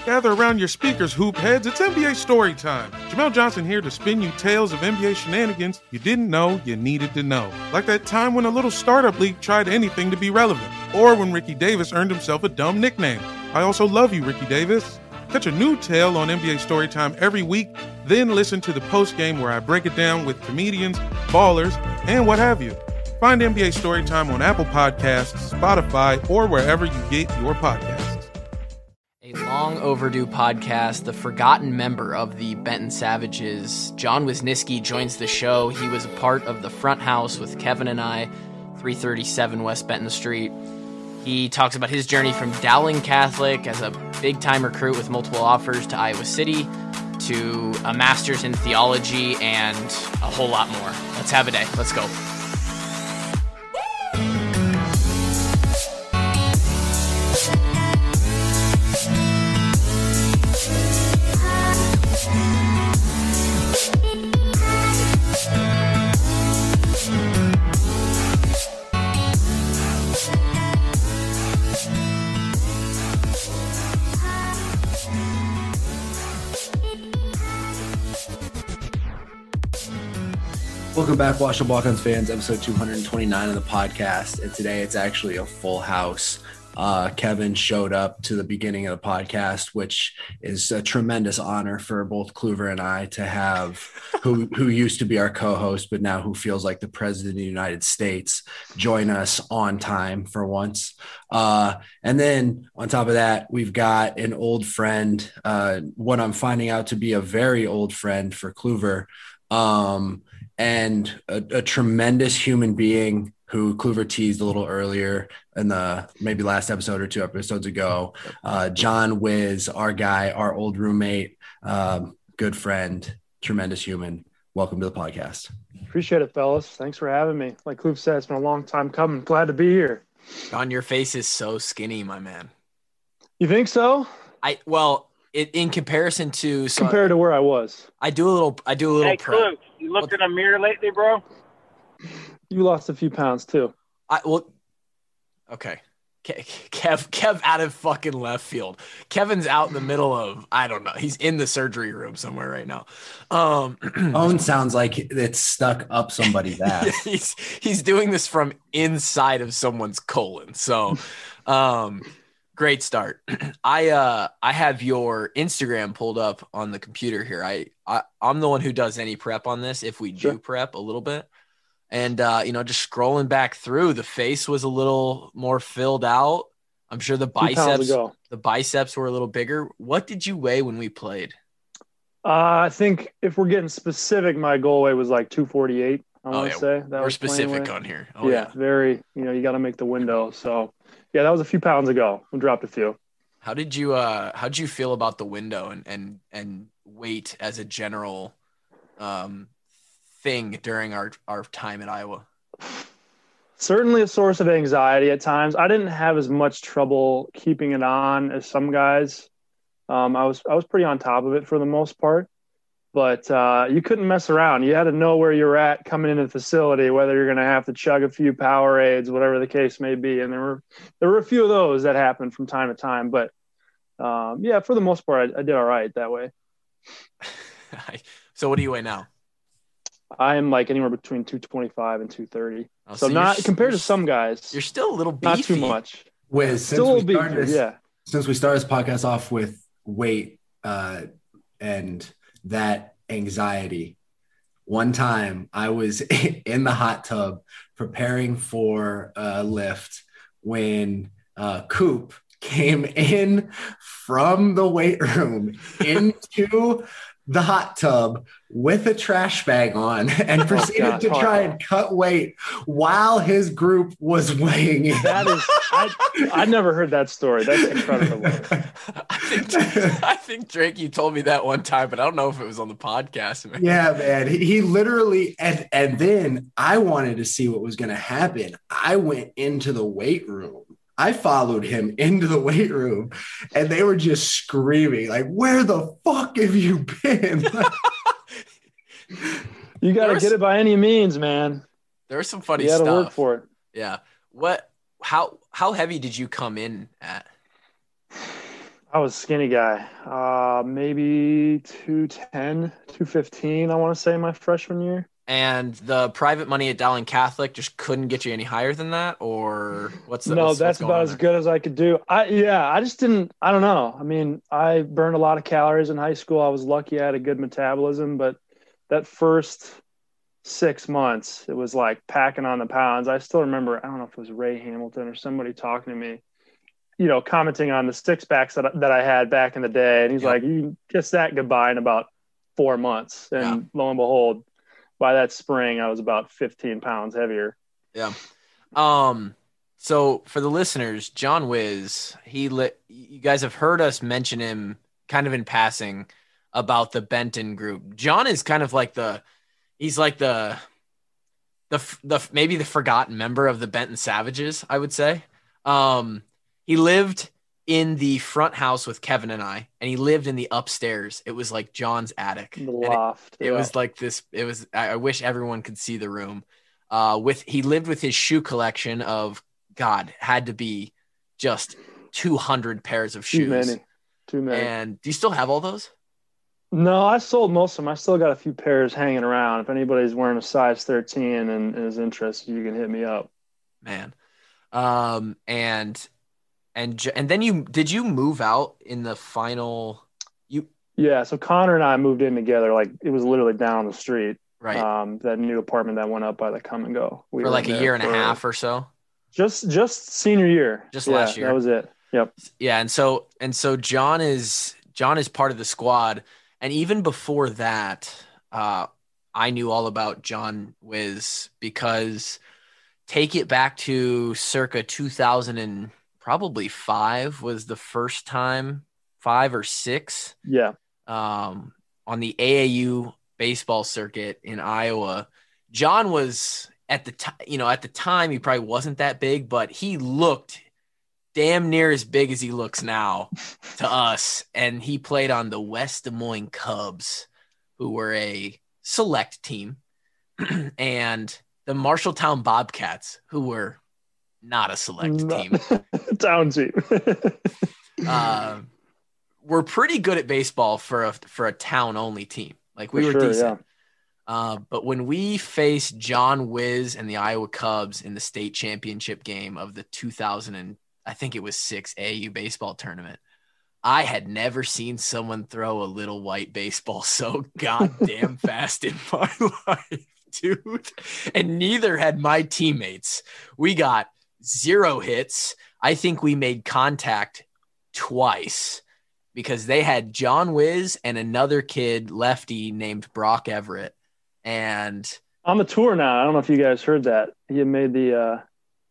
Gather around your speakers, hoop heads. It's NBA story time. Jamel Johnson here to spin you tales of NBA shenanigans you didn't know you needed to know. Like that time when a little startup league tried anything to be relevant. Or when Ricky Davis earned himself a dumb nickname. I also love you, Ricky Davis. Catch a new tale on NBA Storytime every week, then listen to the postgame where I break it down with comedians, ballers, and what have you. Find NBA Storytime on Apple Podcasts, Spotify, or wherever you get your podcasts. A long overdue podcast, the forgotten member of the Benton Savages, John Wisniewski, joins the show. He was a part of the front house with Kevin and I, 337 West Benton Street. He talks about his journey from Dowling Catholic as a big-time recruit with multiple offers to Iowa City to a master's in theology and a whole lot more. Let's have a day. Let's go. Welcome back, Washington Walk-Ons fans, episode 229 of the podcast. And today it's actually a full house. Kevin showed up to the beginning of the podcast, which is a tremendous honor for both Kluver and I to have, who used to be our co-host, but now who feels like the president of the United States, join us on time for once. And then on top of that, we've got an old friend, what I'm finding out to be a very old friend for Kluver, and a tremendous human being who Kluver teased a little earlier in the maybe last episode or 2 episodes ago. John Wiz, our guy, our old roommate, good friend, tremendous human. Welcome to the podcast. Appreciate it, fellas. Thanks for having me. Like Kluver said, it's been a long time coming. Glad to be here. John, your face is so skinny, my man. You think so? In comparison to compared to where I was, I do a little. Hey, Klug, you looked in a mirror lately, bro? You lost a few pounds too. Okay. Kev out of fucking left field. Kevin's out in the middle of, I don't know. He's in the surgery room somewhere right now. Owen sounds like it's stuck up somebody's ass. Yeah, he's doing this from inside of someone's colon. So, great start. I have your Instagram pulled up on the computer here. I'm the one who does any prep on this, if we do prep a little bit. And, just scrolling back through, the face was a little more filled out. I'm sure the biceps were a little bigger. What did you weigh when we played? I think if we're getting specific, my goal weight was like 248. I want to say that we're specific on here. Oh, yeah. Very, you got to make the window. So yeah, that was a few pounds ago. We dropped a few. How did you feel about the window and weight as a general, thing during our time at Iowa? Certainly a source of anxiety at times. I didn't have as much trouble keeping it on as some guys. I was pretty on top of it for the most part, but you couldn't mess around. You had to know where you're at coming into the facility, whether you're going to have to chug a few Powerades, whatever the case may be. And there were a few of those that happened from time to time, but for the most part, I did all right that way. So what do you weigh now? I am like anywhere between 225 and 230. Oh, so not compared to some guys. You're still a little beefy. Not too much. Since we started this podcast off with weight and that anxiety, one time I was in the hot tub preparing for a lift when Coop came in from the weight room into the hot tub with a trash bag on and proceeded to try and cut weight while his group was weighing in. I never heard that story. That's incredible. I think Drake, you told me that one time, but I don't know if it was on the podcast. Man. Yeah, man. He literally, and then I wanted to see what was going to happen. I went into the weight room. I followed him into the weight room and they were just screaming like, where the fuck have you been? You got to get it by any means, man. There was some funny stuff. You got to work for it. Yeah. How heavy did you come in at? I was a skinny guy. Maybe 210, 215, I want to say, my freshman year. And the private money at Dowling Catholic just couldn't get you any higher than that, or what's that? No, that's about as good as I could do. I just didn't. I don't know. I mean, I burned a lot of calories in high school. I was lucky I had a good metabolism, but that first 6 months, it was like packing on the pounds. I still remember. I don't know if it was Ray Hamilton or somebody talking to me, commenting on the six packs that I had back in the day, and he's like, "You kiss that goodbye in about 4 months," and lo and behold, by that spring, I was about 15 pounds heavier. Yeah. So for the listeners, John Wiz, you guys have heard us mention him kind of in passing about the Benton group. John is kind of like he's like the maybe the forgotten member of the Benton Savages, I would say. He lived in the front house with Kevin and I, and he lived in the upstairs. It was like John's attic. The loft. It was like this. I wish everyone could see the room. He lived with his shoe collection of, God, had to be just 200 pairs of shoes. Too many. And do you still have all those? No, I sold most of them. I still got a few pairs hanging around. If anybody's wearing a size 13 and is interested, you can hit me up. Man. And then did you move out in the final? Yeah, so Connor and I moved in together. Like, it was literally down the street. Right. That new apartment that went up by the Come and Go. We for like a year and a half or so. Just senior year. Just last year. That was it. Yep. Yeah, and so John is part of the squad, and even before that, I knew all about John Wiz because take it back to circa 2000 and probably 5 was the first time, 5 or 6. Yeah. On the AAU baseball circuit in Iowa, John was at the time he probably wasn't that big, but he looked damn near as big as he looks now to us. And he played on the West Des Moines Cubs, who were a select team, and the Marshalltown Bobcats, who were not a select team. Town team. We're pretty good at baseball for a town only team. Like, we were decent. Yeah. But when we faced John Wiz and the Iowa Cubs in the state championship game of the 2006 AAU baseball tournament, I had never seen someone throw a little white baseball so goddamn fast in my life, dude. And neither had my teammates. We got 0 hits. I think we made contact twice because they had John Wiz and another kid, lefty, named Brock Everett. And on the tour now. I don't know if you guys heard that. He made the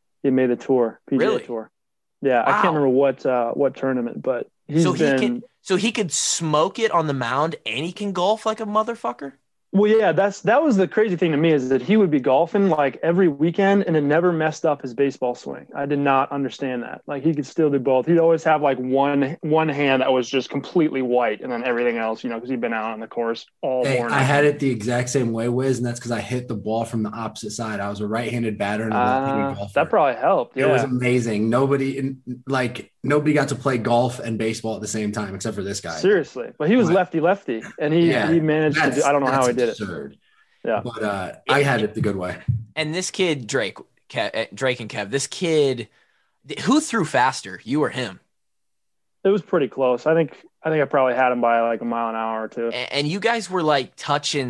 tour, PGA really? Tour. Yeah, wow. I can't remember what tournament, but he could smoke it on the mound and he can golf like a motherfucker. Well, yeah, that was the crazy thing to me, is that he would be golfing like every weekend and it never messed up his baseball swing. I did not understand that. Like, he could still do both. He'd always have like one hand that was just completely white, and then everything else, because he'd been out on the course all morning. I had it the exact same way, Wiz, and that's because I hit the ball from the opposite side. I was a right-handed batter and a left-handed golfer. That probably helped. Yeah. It was amazing. Nobody got to play golf and baseball at the same time except for this guy. Seriously. But he was lefty, and he managed to do – I don't know how he did absurd. It. Yeah. But I had it the good way. And this kid, Drake and Kev, this kid – who threw faster, you or him? It was pretty close. I think I probably had him by like a mile an hour or two. And you guys were like touching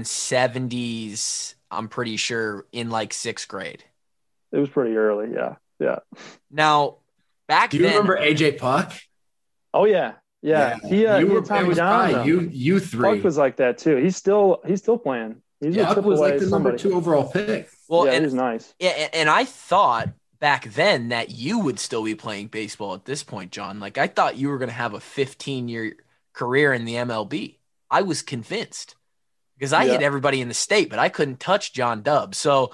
70s, I'm pretty sure, in like 6th grade. It was pretty early, yeah. Yeah. Now – do you remember AJ Puck? Oh yeah. He were Tommy down. You three. Puck was like that too. He's still playing. Puck was like the number 2 overall pick. Well, he was nice. Yeah, and I thought back then that you would still be playing baseball at this point, John. Like, I thought you were going to have a 15-year career in the MLB. I was convinced because I hit everybody in the state, but I couldn't touch John Dubb. So,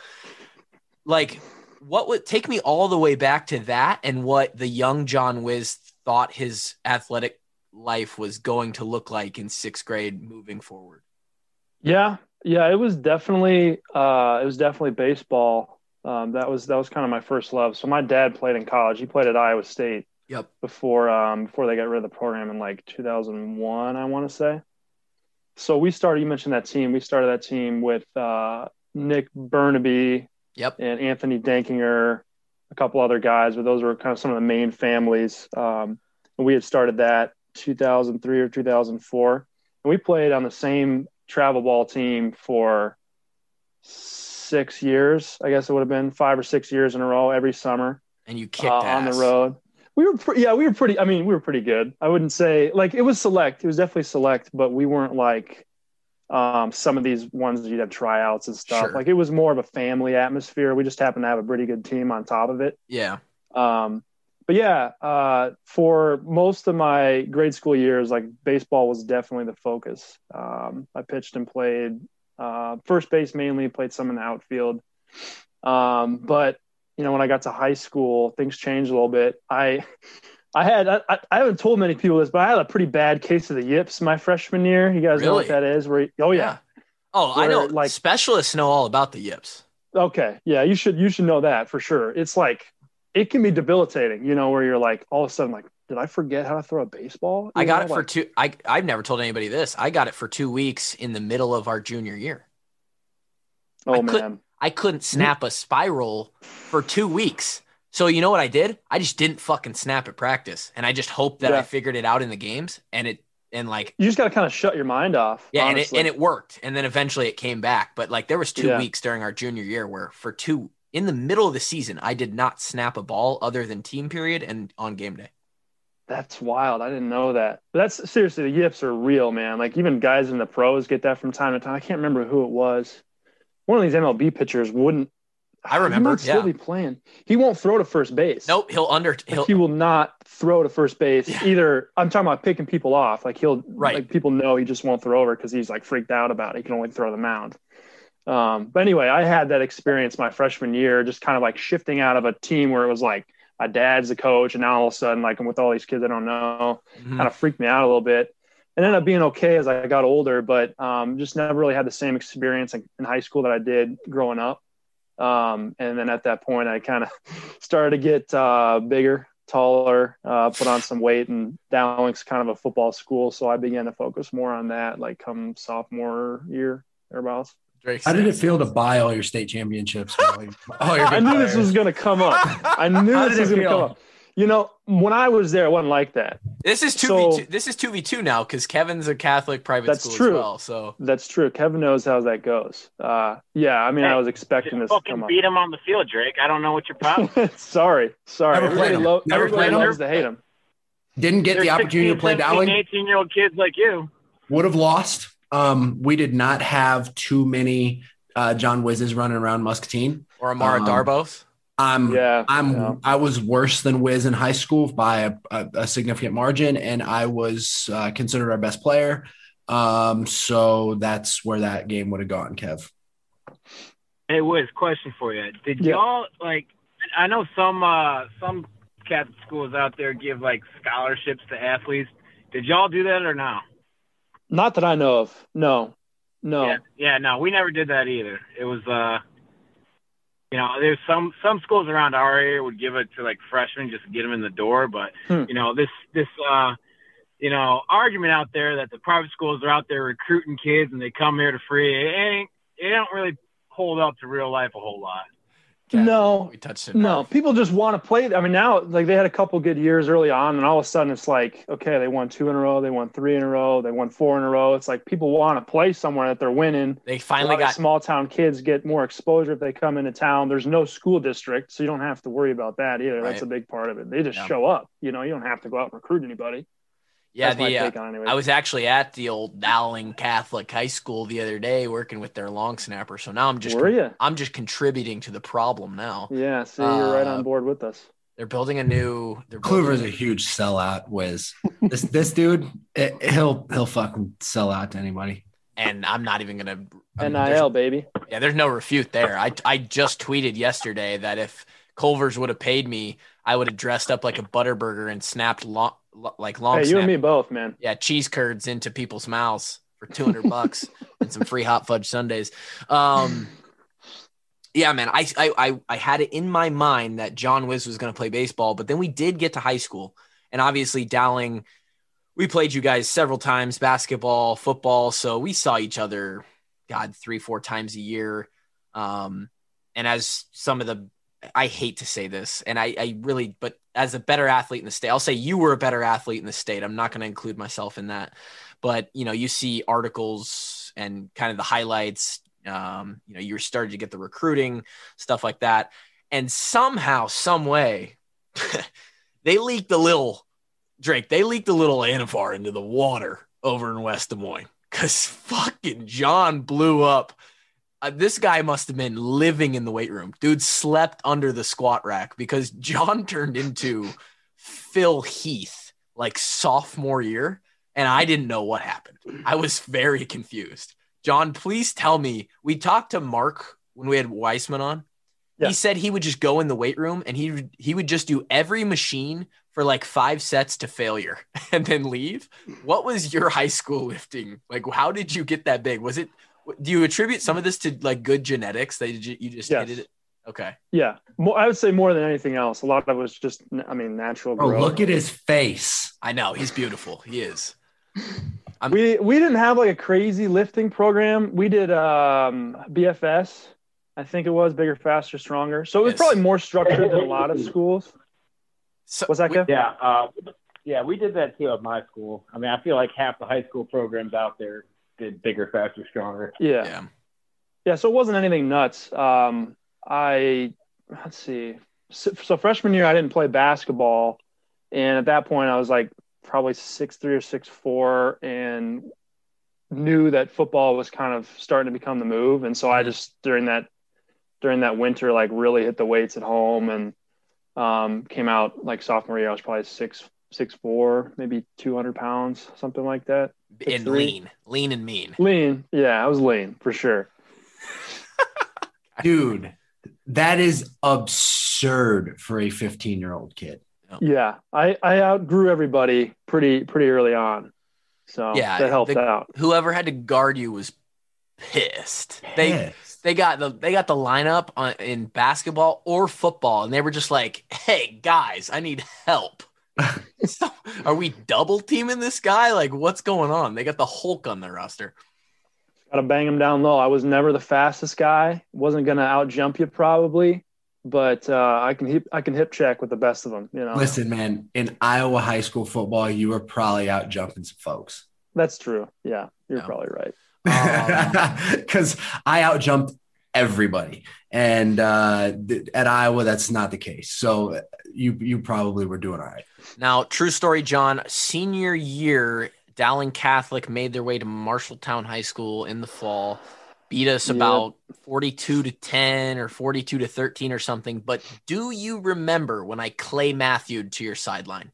like, what would take me all the way back to that and what the young John Wiz thought his athletic life was going to look like in 6th grade moving forward? Yeah, it was definitely baseball. That was kind of my first love. So my dad played in college. He played at Iowa State. Yep. Before they got rid of the program in like 2001, I want to say. So you mentioned that team. We started that team with Nick Burnaby, yep, and Anthony Dankinger, a couple other guys, but those were kind of some of the main families. And we had started that 2003 or 2004, and we played on the same travel ball team for 6 years. I guess it would have been 5 or 6 years in a row every summer. And you kicked ass on the road. We were pretty good. I wouldn't say like it was select. It was definitely select, but we weren't like some of these ones that you'd have tryouts and stuff. Sure. Like it was more of a family atmosphere. We just happened to have a pretty good team on top of it. Yeah. But yeah, for most of my grade school years, like baseball was definitely the focus. I pitched and played first base mainly, played some in the outfield. But you know, when I got to high school, things changed a little bit. I haven't told many people this, but I had a pretty bad case of the yips my freshman year. You guys know what that is? Oh yeah. I know. Like specialists know all about the yips. Okay, yeah, you should know that for sure. It's like it can be debilitating, you know, where you're like all of a sudden like, did I forget how to throw a baseball? I got it for two. I've never told anybody this. I got it for 2 weeks in the middle of our junior year. Oh man. I couldn't snap a spiral for 2 weeks. So you know what I did? I just didn't fucking snap at practice. And I just hoped that I figured it out in the games. And you just got to kind of shut your mind off. Yeah. And it worked. And then eventually it came back. But like there was 2 weeks during our junior year where in the middle of the season, I did not snap a ball other than team period and on game day. That's wild. I didn't know that. But that's seriously, the yips are real, man. Like even guys in the pros get that from time to time. I can't remember who it was. One of these MLB pitchers wouldn't. I remember. He might still be playing. He won't throw to first base. Nope. He will not throw to first base either. I'm talking about picking people off. Like like people know he just won't throw over because he's like freaked out about it. He can only throw the mound. But anyway, I had that experience my freshman year, just kind of like shifting out of a team where it was like my dad's the coach, and now all of a sudden, like I'm with all these kids I don't know, kind of freaked me out a little bit. And ended up being okay as I got older, but just never really had the same experience in high school that I did growing up. And then at that point, I kind of started to get bigger, taller, put on some weight, and Dowling's kind of a football school. So I began to focus more on that, like come sophomore year, thereabouts. How did it feel to buy all your state championships? I knew this was going to come up. You know, when I was there, it wasn't like that. This is 2v2. This is 2v2 now because Kevin's a Catholic private school as well. So that's true. Kevin knows how that goes. Yeah, I mean, I was expecting this to come up. Beat him on the field, Drake. I don't know what your problem is. Sorry. Everybody loves to hate him. Didn't get the opportunity to play Dowling. 18-year-old kids like you would have lost. We did not have too many John Wizzes running around Muscatine or Amara Darbos. I was worse than Wiz in high school by a significant margin, and I was considered our best player. So that's where that game would have gone, Kev. Hey, Wiz, question for you. Did y'all like? I know some Catholic schools out there give like scholarships to athletes. Did y'all do that or no? Not that I know of. No. Yeah, no, we never did that either. It was you know, there's some schools around our area would give it to like freshmen just to get them in the door. But, you know, this you know, argument out there that the private schools are out there recruiting kids and they come here to free, it don't really hold up to real life a whole lot. No, we touched it. No, people just want to play. I mean, now like they had a couple good years early on, and all of a sudden it's like, okay, they won 2 in a row, they won 3 in a row, they won 4 in a row. It's like people want to play somewhere that they're winning. They finally got small town kids get more exposure if they come into town. There's no school district, so you don't have to worry about that either. Right. That's a big part of it. They just show up. You know, you don't have to go out and recruit anybody. Yeah, I was actually at the old Dowling Catholic High School the other day working with their long snapper. So now I'm just contributing to the problem now. Yeah, see, you're right on board with us. They're building a new. Kluver's a huge sellout, Wiz. This dude, he'll fucking sell out to anybody. And I'm not even gonna NIL, baby. Yeah, there's no refute there. I just tweeted yesterday that if Culver's would have paid me, I would have dressed up like a Butterburger and snapped long Hey, you and me both, man. Yeah, cheese curds into people's mouths for $200 and some free hot fudge sundaes. Yeah, man. I had it in my mind that John Wiz was going to play baseball, but then we did get to high school. And obviously Dowling, we played you guys several times, basketball, football. So we saw each other, God, 3-4 times a year. And as some of the, I hate to say this, and I really, but as a better athlete in the state, I'll say you were a better athlete in the state. I'm not going to include myself in that. But, you see articles and kind of the highlights. You're starting to get the recruiting, stuff like that. And somehow, some way, they leaked a little Anavar into the water over in West Des Moines because fucking John blew up. This guy must have been living in the weight room. Dude slept under the squat rack because John turned into Phil Heath like sophomore year. And I didn't know what happened. I was very confused. John, please tell me. We talked to Mark when we had Weissman on. Yeah. He said he would just go in the weight room and he would just do every machine for like 5 sets to failure and then leave. What was your high school lifting? Like, how did you get that big? Do you attribute some of this to like good genetics that you just hit it? Okay. Yeah. I would say more than anything else. A lot of it was just, natural growth. Oh, look at his face. I know. He's beautiful. He is. We didn't have like a crazy lifting program. We did BFS. I think it was bigger, faster, stronger. So it was probably more structured than a lot of schools. So, what's that, Kev? Yeah, we did that too at my school. I mean, I feel like half the high school programs out there did bigger, faster, stronger. Yeah. So it wasn't anything nuts. Let's see. So freshman year, I didn't play basketball. And at that point, I was like probably 6'3" or 6'4", and knew that football was kind of starting to become the move. And so I just, during that winter, like really hit the weights at home and came out like sophomore year. I was probably 6'4", maybe 200 pounds, something like that. And lean and mean. Lean. Yeah, I was lean for sure. Dude, that is absurd for a 15-year-old kid. Yeah, I outgrew everybody pretty early on. So that helped out. Whoever had to guard you was pissed. They got the lineup in basketball or football, and they were just like, "Hey guys, I need help." So, are we double teaming this guy? Like, what's going on? They got the Hulk on their roster. Got to bang him down low. I was never the fastest guy. Wasn't gonna out jump you probably, but I can hip check with the best of them. Listen, man, in Iowa high school football, you were probably out jumping some folks. That's true. Yeah, you're probably right. Because I out jumped everybody, and at Iowa, that's not the case. So you probably were doing all right. Now, true story, John. Senior year, Dowling Catholic made their way to Marshalltown High School in the fall. Beat us about 42-10 or 42-13 or something. But do you remember when I Clay Matthewed to your sideline?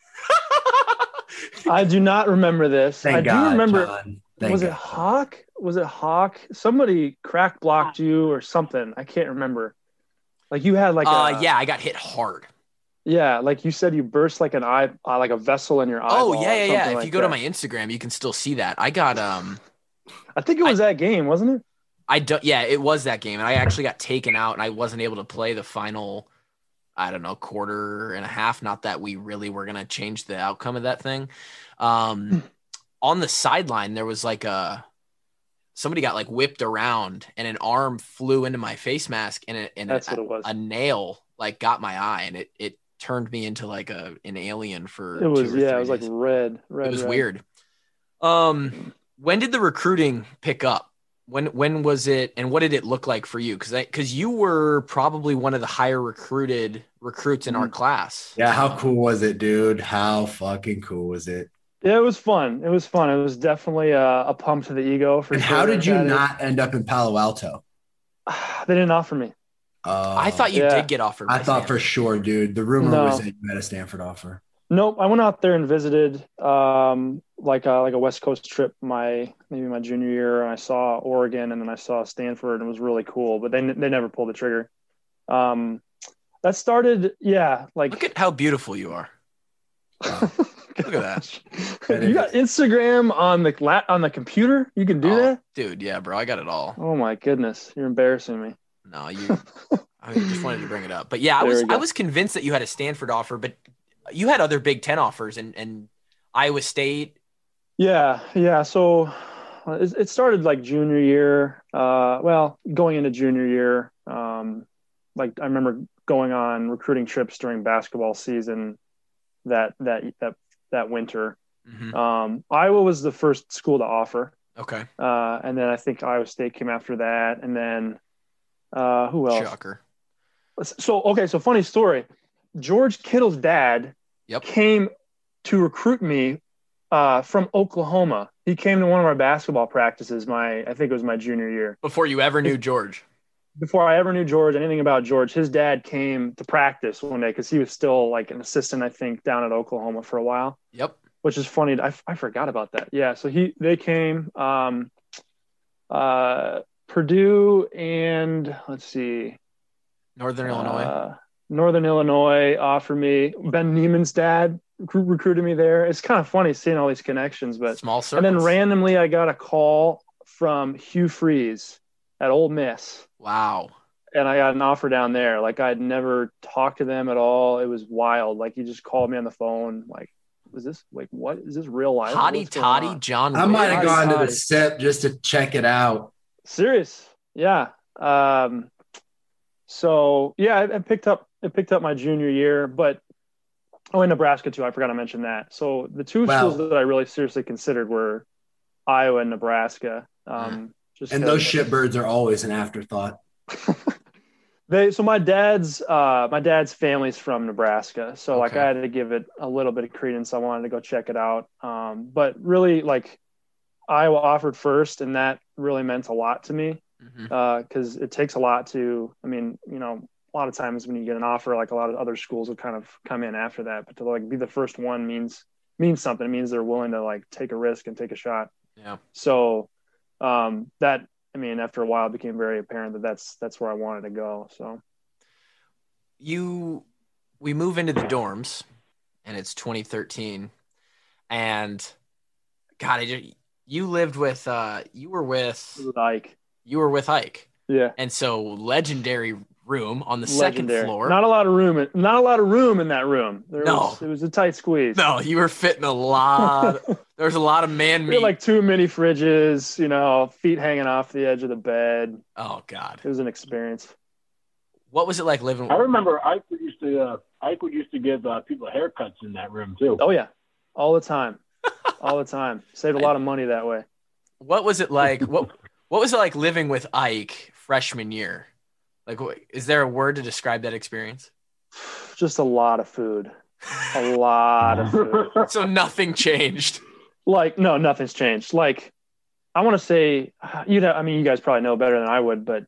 I do not remember this. Thank God, do remember. John. Was it Hawk? Was it Hawk? Somebody crack blocked you or something. I can't remember. Like you had like I got hit hard. Yeah, like you said, you burst like an eye, like a vessel in your eyeball. Oh yeah. If you go to my Instagram, you can still see that. I got I think it was that game, wasn't it? Yeah, it was that game, and I actually got taken out, and I wasn't able to play the final, I don't know, quarter and a half. Not that we really were gonna change the outcome of that thing. On the sideline, there was like somebody got like whipped around, and an arm flew into my face mask, and that's what it was. A nail like got my eye, and it turned me into like an alien for it was 2 or 3 days. It was like red. It was weird. When did the recruiting pick up? When was it, and what did it look like for you? Because you were probably one of the higher recruited recruits in our class. Yeah, how cool was it, dude? How fucking cool was it? Yeah, it was fun. It was definitely a pump to the ego for and sure. How did you not end up in Palo Alto? They didn't offer me. I thought you did get offered. I thought for sure, dude. The rumor was that you had a Stanford offer. Nope. I went out there and visited like a West Coast trip maybe my junior year, and I saw Oregon, and then I saw Stanford, and it was really cool. But they never pulled the trigger. That started, like look at how beautiful you are. Look at that. You got Instagram on the computer? You can do that? Dude, yeah, bro. I got it all. Oh my goodness. You're embarrassing me. No, I just wanted to bring it up. But yeah, I was convinced that you had a Stanford offer, but you had other Big Ten offers and Iowa State. Yeah. So it started like junior year. Going into junior year, like I remember going on recruiting trips during basketball season that winter. Mm-hmm. Iowa was the first school to offer. Okay. And then I think Iowa State came after that. And then who else? Shocker. So funny story. George Kittle's dad came to recruit me from Oklahoma. He came to one of our basketball practices. I think it was my junior year. Before you ever knew George. Before I ever knew George, anything about George, his dad came to practice one day because he was still like an assistant, I think, down at Oklahoma for a while. Yep. Which is funny. I forgot about that. Yeah. So they came. Purdue and let's see, Northern Illinois. Northern Illinois offered me. Ben Neiman's dad recruited me there. It's kind of funny seeing all these connections, but small circles. And then randomly I got a call from Hugh Freeze at Ole Miss. Wow. And I got an offer down there. Like I'd never talked to them at all. It was wild. Like he just called me on the phone. Like, is this like what is this real life? Hottie Toddy John. I might have gone to the SIP just to check it out. Serious. Yeah. So yeah, I picked up my junior year, but in Nebraska too. I forgot to mention that. So the two schools that I really seriously considered were Iowa and Nebraska. And those shitbirds are always an afterthought. So my dad's family's from Nebraska. So like I had to give it a little bit of credence. I wanted to go check it out. But really like Iowa offered first, and that really meant a lot to me. Because it takes a lot to, I mean, you know, a lot of times when you get an offer, like a lot of other schools will kind of come in after that, but to like be the first one means something. It means they're willing to like take a risk and take a shot. Yeah. So that, I mean, after a while it became very apparent that that's where I wanted to go. So we move into the dorms and it's 2013 and God, you lived with, you were with Ike. You were with Ike. Yeah. And so legendary room on the second floor. Not a lot of room in that room. It was a tight squeeze. No, you were fitting a lot. There was a lot of man meat. Like 2 mini fridges, you know, feet hanging off the edge of the bed. Oh God. It was an experience. What was it like living? I remember Ike would used to give people haircuts in that room too. Oh yeah. All the time. All the time. Saved a lot of money that way. What was it like? What was it like living with Ike freshman year? Like, is there a word to describe that experience? Just a lot of food. A lot of food. So nothing changed. Like, no, nothing's changed. Like, I want to say, you guys probably know better than I would, but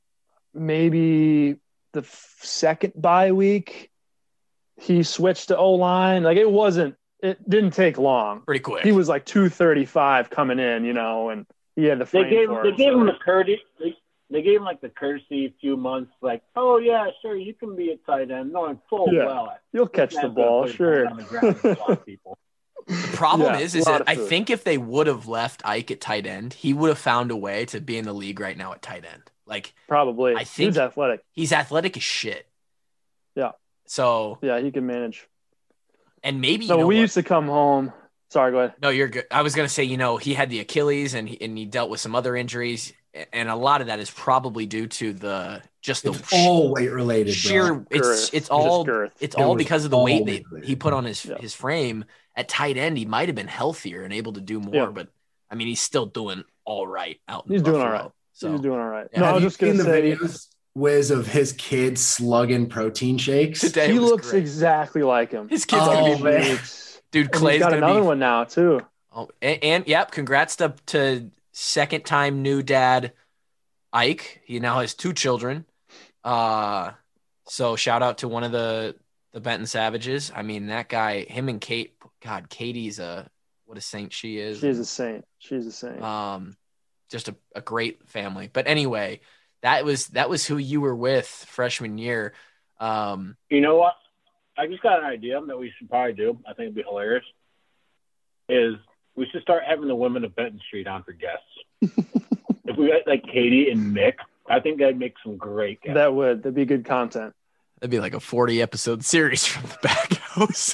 maybe the second bye week, he switched to O-line. Like, it didn't take long. Pretty quick. He was like 235 coming in, you know, and he had the frame They gave him the courtesy. They gave him like the courtesy few months, like, oh yeah, sure, you can be a tight end, knowing full well you'll catch the ball, sure. The problem is that I think if they would have left Ike at tight end, he would have found a way to be in the league right now at tight end. Like probably, I think he's athletic. He's athletic as shit. Yeah. So yeah, he can manage. And maybe we used to come home. Sorry, go ahead. No, you're good. I was gonna say, he had the Achilles and he dealt with some other injuries. And a lot of that is probably due to it's all weight related. Sheer, it's all because of the weight that he put on his frame. At tight end, he might have been healthier and able to do more, but I mean, he's still doing all right out. He's doing all right. So he's doing all right. Yeah. No, I was just going to say the videos, Wiz, of his kids slugging protein shakes. Today he looks exactly like him. His kid's gonna be dude. Clay's got another one now too. Oh, and yep, congrats to second time new dad Ike. He now has 2 children. So shout out to one of the Benton Savages. I mean, that guy, him and Kate. God, Katie's what a saint she is. She's a saint. Just a great family. But anyway, that was who you were with freshman year. You know what? I just got an idea that we should probably do. I think it'd be hilarious. Is we should start having the women of Benton Street on for guests. If we got like Katie and Mick I think that'd make some great guests. That'd be good content. That'd be like a 40 episode series from the back house.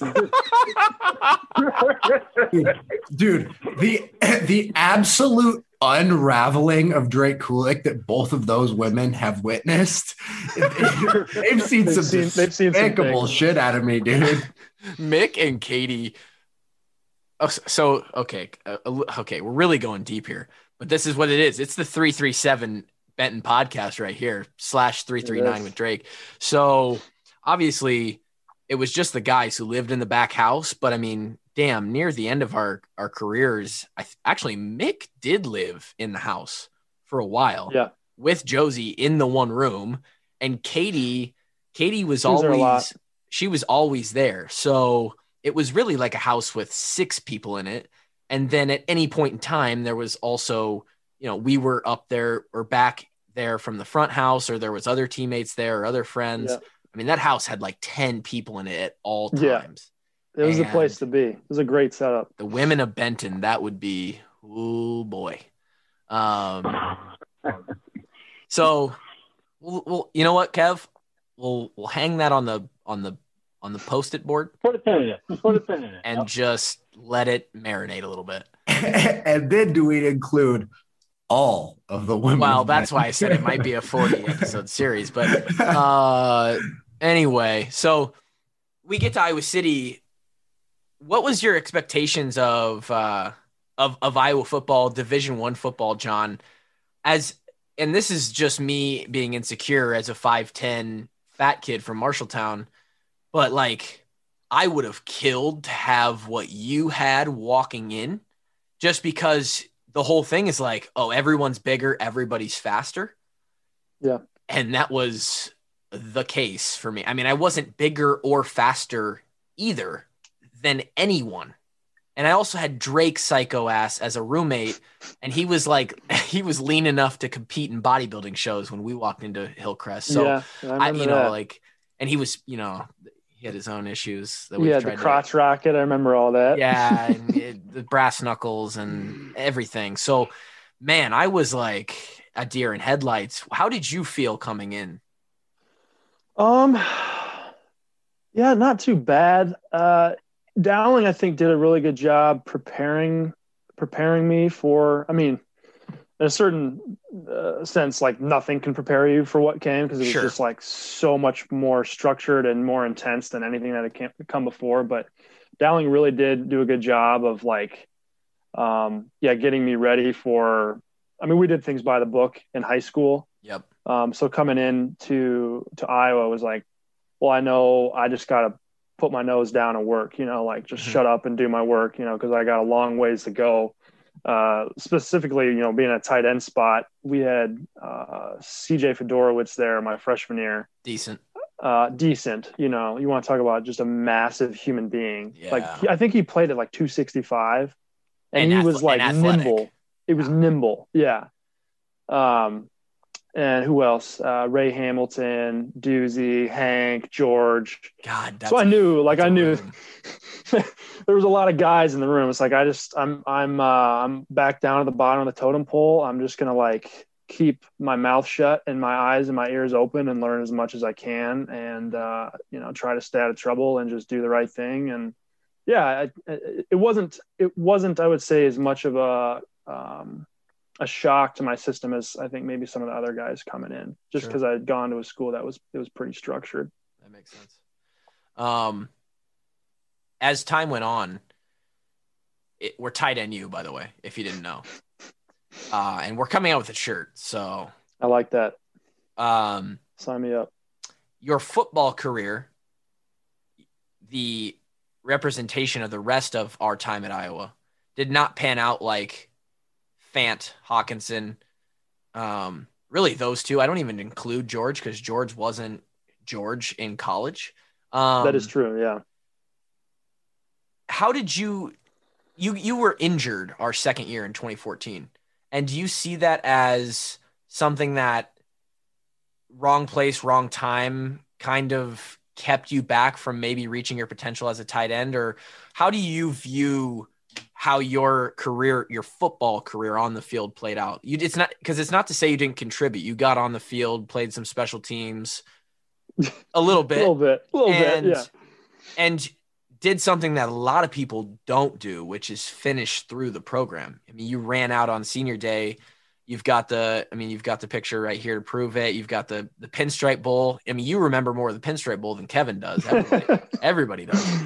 Dude, the absolute unraveling of Drake Kulik that both of those women have witnessed. They've seen some despicable shit out of me, dude. Mick and Katie. Oh, so okay, we're really going deep here, but this is what it is. It's the 337 Benton podcast right here /339 with Drake. So obviously it was just the guys who lived in the back house, but I mean, damn, near the end of our careers, actually Mick did live in the house for a while with Josie in the one room, and Katie was always there. So it was really like a house with 6 people in it. And then at any point in time, there was also, we were up there or back there from the front house, or there was other teammates there or other friends. Yeah. I mean, that house had like 10 people in it at all times. Yeah. It was the place to be. It was a great setup. The women of Benton, that would be, oh boy. So, well, you know what, Kev? We'll hang that on the Post-it board. Put a pin in it. And just let it marinate a little bit. And then do we include all of the women? Well, that's why I said it might be a 40 episode series. But anyway, so we get to Iowa City. What was your expectations of Iowa football, Division I football, John? And this is just me being insecure as a 5'10" fat kid from Marshalltown. But, like, I would have killed to have what you had walking in, just because the whole thing is like, oh, everyone's bigger, everybody's faster. Yeah. And that was the case for me. I mean, I wasn't bigger or faster either than anyone. And I also had Drake psycho ass as a roommate, and he was lean enough to compete in bodybuilding shows when we walked into Hillcrest. So and he was, he had his own issues. The crotch rocket. I remember all that. Yeah. And the brass knuckles and everything. So, man, I was like a deer in headlights. How did you feel coming in? Yeah, not too bad. Dowling, I think, did a really good job preparing me for, I mean, in a certain sense, like nothing can prepare you for what came, because it was just like so much more structured and more intense than anything that had come before. But Dowling really did do a good job of like, getting me ready for, I mean, we did things by the book in high school. Yep. So coming in to Iowa was like, well, I know I just got to put my nose down and work, just shut up and do my work, because I got a long ways to go. Specifically, being a tight end spot, we had CJ Fedorowicz there my freshman year. Decent. You want to talk about just a massive human being. Yeah. Like, I think he played at like 265, and he was like nimble. It was nimble. Yeah. And who else? Ray Hamilton, Doozy, Hank, George. God, so I knew there was a lot of guys in the room. It's like I'm back down at the bottom of the totem pole. I'm just gonna like keep my mouth shut and my eyes and my ears open and learn as much as I can, and try to stay out of trouble and just do the right thing. And yeah, it wasn't I would say as much of a shock to my system as I think maybe some of the other guys coming in, just because I had gone to a school that was pretty structured. That makes sense. As time went on, we're tight NU, by the way, if you didn't know, and we're coming out with a shirt. So I like that. Sign me up. Your football career, the representation of the rest of our time at Iowa, did not pan out like Fant, Hawkinson, really those two. I don't even include George, because George wasn't George in college. That is true, yeah. How did you were injured our second year in 2014, and do you see that as something that wrong place, wrong time kind of kept you back from maybe reaching your potential as a tight end? Or how do you view how your football career on the field played out. It's not to say you didn't contribute. You got on the field, played some special teams a little bit, yeah. And did something that a lot of people don't do, which is finish through the program. I mean, you ran out on senior day. You've got the picture right here to prove it. You've got the Pinstripe Bowl. I mean, you remember more of the Pinstripe Bowl than Kevin does. Everybody does.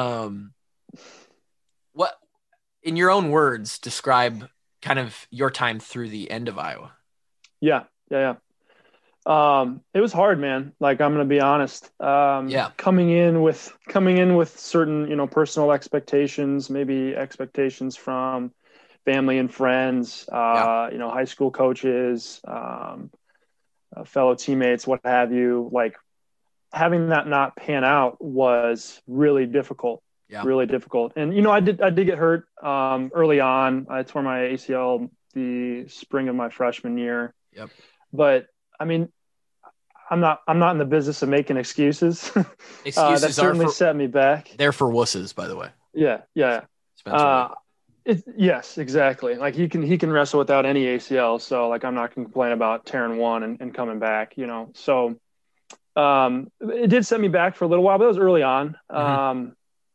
What, in your own words, describe kind of your time through the end of Iowa? Yeah. It was hard, man. Like, I'm going to be honest. Coming in with certain, personal expectations, maybe expectations from family and friends, high school coaches, fellow teammates, what have you. Like, having that not pan out was really difficult. Yeah. Really difficult. And, I did get hurt early on. I tore my ACL the spring of my freshman year. Yep. But I mean, I'm not in the business of making excuses. Excuses that certainly set me back. They're for wusses, by the way. Yeah. Yes, exactly. Like, he can wrestle without any ACL. So, like, I'm not going to complain about tearing one and coming back, So it did set me back for a little while, but it was early on. Mm-hmm.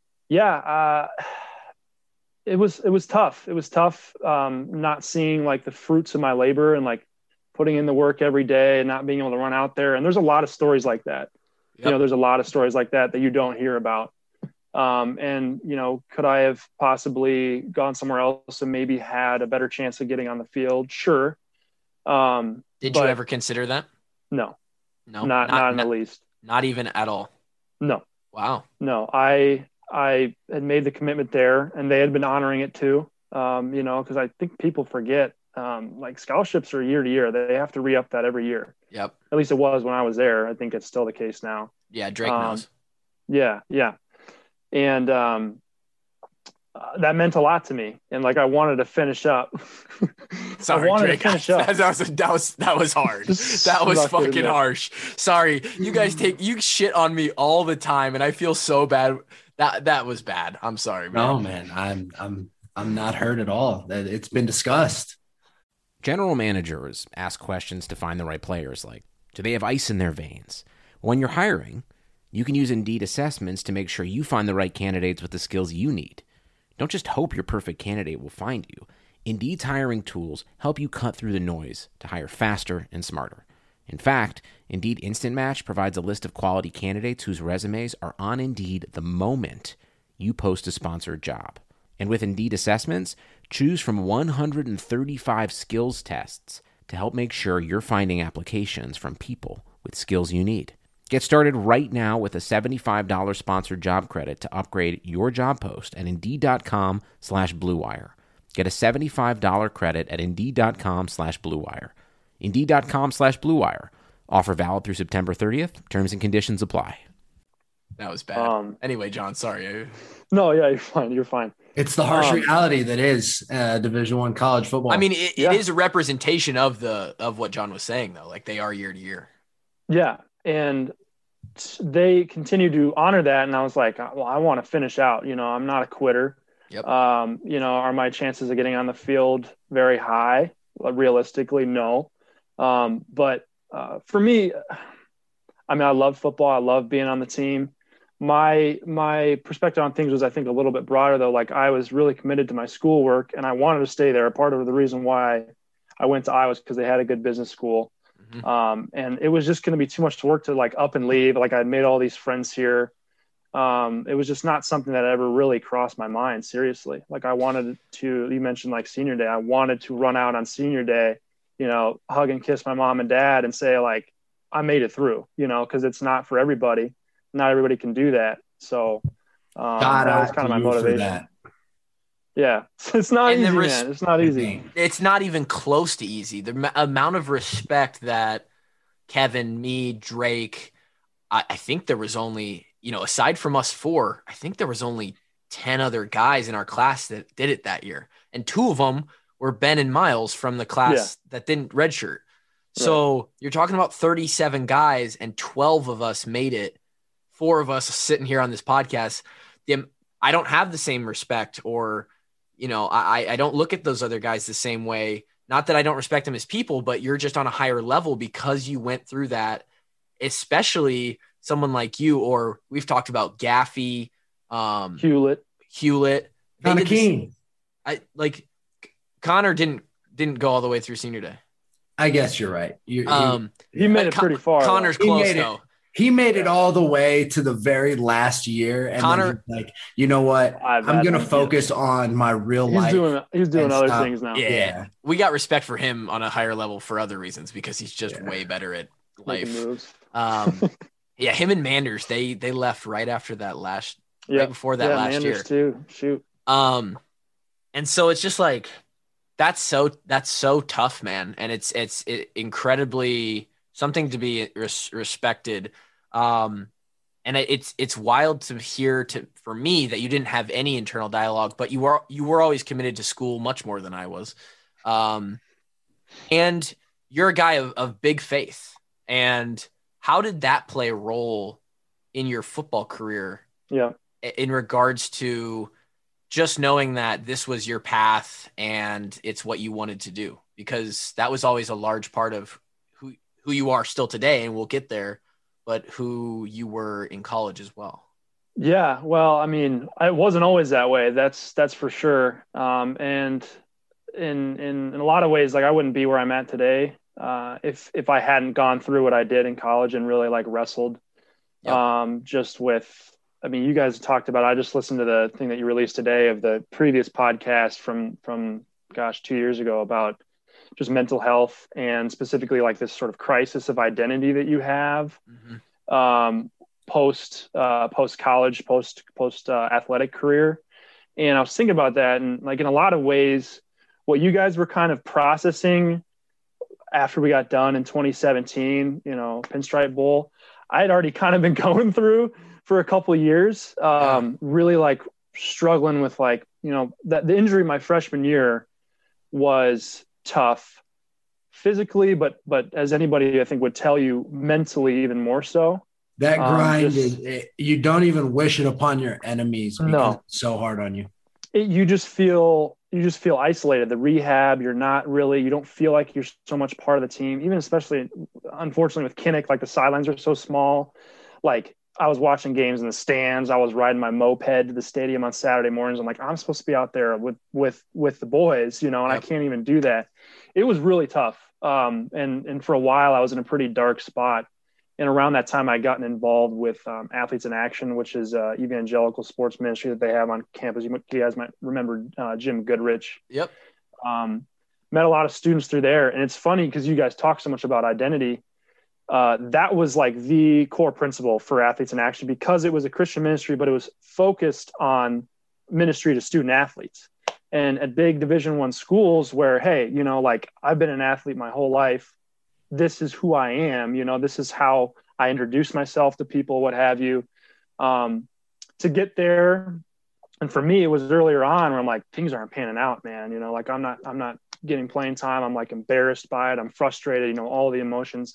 It was tough. It was tough not seeing, like, the fruits of my labor and, like, putting in the work every day and not being able to run out there. And there's a lot of stories like that. Yep. There's a lot of stories like that you don't hear about. Could I have possibly gone somewhere else and maybe had a better chance of getting on the field? Sure. Did you ever consider that? No, not in the least. Not even at all. No. Wow. No, I had made the commitment there, and they had been honoring it too. Because I think people forget, like, scholarships are year to year. They have to re-up that every year. Yep. At least it was when I was there. I think it's still the case now. Yeah. Drake knows. Yeah. And that meant a lot to me. And, like, I wanted to finish up. Sorry, Drake. That was hard. That was fucking harsh. Sorry. You guys you shit on me all the time, and I feel so bad. That was bad. I'm sorry, man. No, man. I'm not hurt at all. It's been discussed. General managers ask questions to find the right players, like, do they have ice in their veins? When you're hiring, you can use Indeed assessments to make sure you find the right candidates with the skills you need. Don't just hope your perfect candidate will find you. Indeed's hiring tools help you cut through the noise to hire faster and smarter. In fact, Indeed Instant Match provides a list of quality candidates whose resumes are on Indeed the moment you post a sponsored job. And with Indeed assessments, choose from 135 skills tests to help make sure you're finding applications from people with skills you need. Get started right now with a $75 sponsored job credit to upgrade your job post at Indeed.com/Blue Wire. Get a $75 credit at Indeed.com/Blue Wire. Indeed.com/Blue Wire. Offer valid through September 30th. Terms and conditions apply. That was bad. Anyway, John, sorry. No, yeah, you're fine. It's the harsh reality that is Division I college football. I mean, it is a representation of what John was saying, though. Like, they are year to year. Yeah, and they continue to honor that, and I was like, well, I want to finish out. I'm not a quitter. Yep. Are my chances of getting on the field very high? Realistically, no. But for me, I mean, I love football. I love being on the team. My perspective on things was, I think, a little bit broader, though. Like, I was really committed to my schoolwork, and I wanted to stay there. Part of the reason why I went to Iowa was because they had a good business school. Mm-hmm. And it was just going to be too much work to, like, up and leave. Like, I'd made all these friends here. It was just not something that ever really crossed my mind seriously. Like, I wanted to, you mentioned, like, senior day. I wanted to run out on senior day, hug and kiss my mom and dad and say, like, I made it through, because it's not for everybody. Not everybody can do that. So that was kind of my motivation. Yeah. It's not easy, man. It's not easy. It's not even close to easy. The amount of respect that Kevin, me, Drake, I think there was only, aside from us four, I think there was only 10 other guys in our class that did it that year. And 2 of them were Ben and Miles from the class that didn't redshirt. So you're talking about 37 guys, and 12 of us made it. 4 of us sitting here on this podcast. I don't have the same respect or, I don't look at those other guys the same way. Not that I don't respect them as people, but you're just on a higher level because you went through that, especially someone like you, or we've talked about Gaffey, Hewlett. Connor Keene. Connor didn't go all the way through senior day. I guess you're right. He made it pretty far. Connor's close though. He made it all the way to the very last year. And Connor, like, you know what? I'm going to focus on my real life. He's doing other things now. Yeah. We got respect for him on a higher level for other reasons because he's just way better at life. Him and Manders, they left right after that right before that last Manders year. Too. Shoot. And so it's just like, that's so tough, man. And it's incredibly something to be respected. And it's wild to hear for me that you didn't have any internal dialogue, but you were always committed to school much more than I was. And you're a guy of big faith. And how did that play a role in your football career? Yeah. In regards to just knowing that this was your path and it's what you wanted to do, because that was always a large part of who you are still today, and we'll get there, but who you were in college as well. Yeah. Well, I mean, it wasn't always that way. That's for sure. And in a lot of ways, like I wouldn't be where I'm at today if I hadn't gone through what I did in college and really like wrestled just with, I mean, you guys talked about, I just listened to the thing that you released today of the previous podcast from 2 years ago about just mental health and specifically like this sort of crisis of identity that you have post college, post athletic career. And I was thinking about that, and like in a lot of ways, what you guys were kind of processing after we got done in 2017, Pinstripe Bowl, I had already kind of been going through for a couple of years, really like struggling with like, that the injury my freshman year was tough physically, but as anybody I think would tell you, mentally even more so. That grind you don't even wish it upon your enemies because it's so hard on you. You just feel isolated. The rehab, you don't feel like you're so much part of the team, even especially unfortunately with Kinnick, like the sidelines are so small. Like I was watching games in the stands. I was riding my moped to the stadium on Saturday mornings. I'm like, I'm supposed to be out there with the boys, and I can't even do that. It was really tough. And for a while I was in a pretty dark spot. And around that time I had gotten involved with Athletes in Action, which is evangelical sports ministry that they have on campus. You guys might remember Jim Goodrich. Yep. Met a lot of students through there. And it's funny because you guys talk so much about identity. That was like the core principle for Athletes in Action because it was a Christian ministry, but it was focused on ministry to student athletes. And at big Division I schools where, hey, like I've been an athlete my whole life. This is who I am. This is how I introduce myself to people, what have you. To get there. And for me, it was earlier on where I'm like, things aren't panning out, man. Like I'm not getting playing time. I'm like embarrassed by it. I'm frustrated, all the emotions.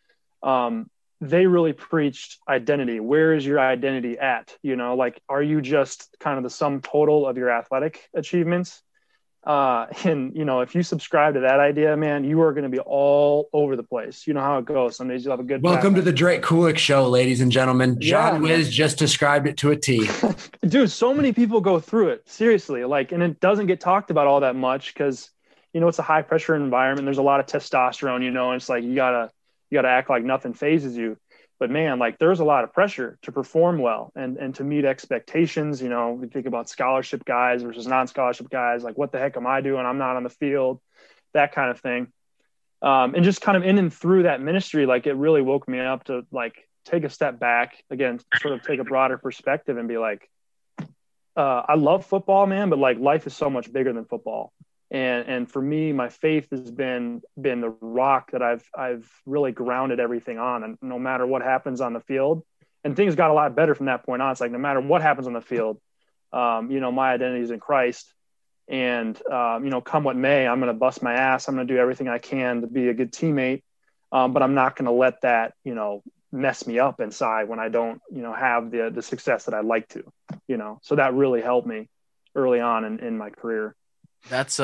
They really preached identity. Where is your identity at? Like, are you just kind of the sum total of your athletic achievements? And if you subscribe to that idea, man, you are going to be all over the place. You know how it goes. Some days you'll have a good. Welcome to the Drake Kulik Show, ladies and gentlemen. John Wiz just described it to a T. Dude, so many people go through it, seriously. Like, and it doesn't get talked about all that much because, it's a high pressure environment. There's a lot of testosterone, and it's like, you gotta act like nothing phases you. But man, like there's a lot of pressure to perform well and to meet expectations. We think about scholarship guys versus non-scholarship guys. Like, what the heck am I doing? I'm not on the field, that kind of thing. And just kind of in and through that ministry, like it really woke me up to like take a step back again, sort of take a broader perspective and be like, I love football, man, but like life is so much bigger than football. And for me, my faith has been the rock that I've really grounded everything on. And no matter what happens on the field, and things got a lot better from that point on. It's like, no matter what happens on the field, my identity is in Christ. And, come what may, I'm going to bust my ass. I'm going to do everything I can to be a good teammate. But I'm not going to let that, mess me up inside when I don't, have the success that I'd like to, so that really helped me. early on in my career. That's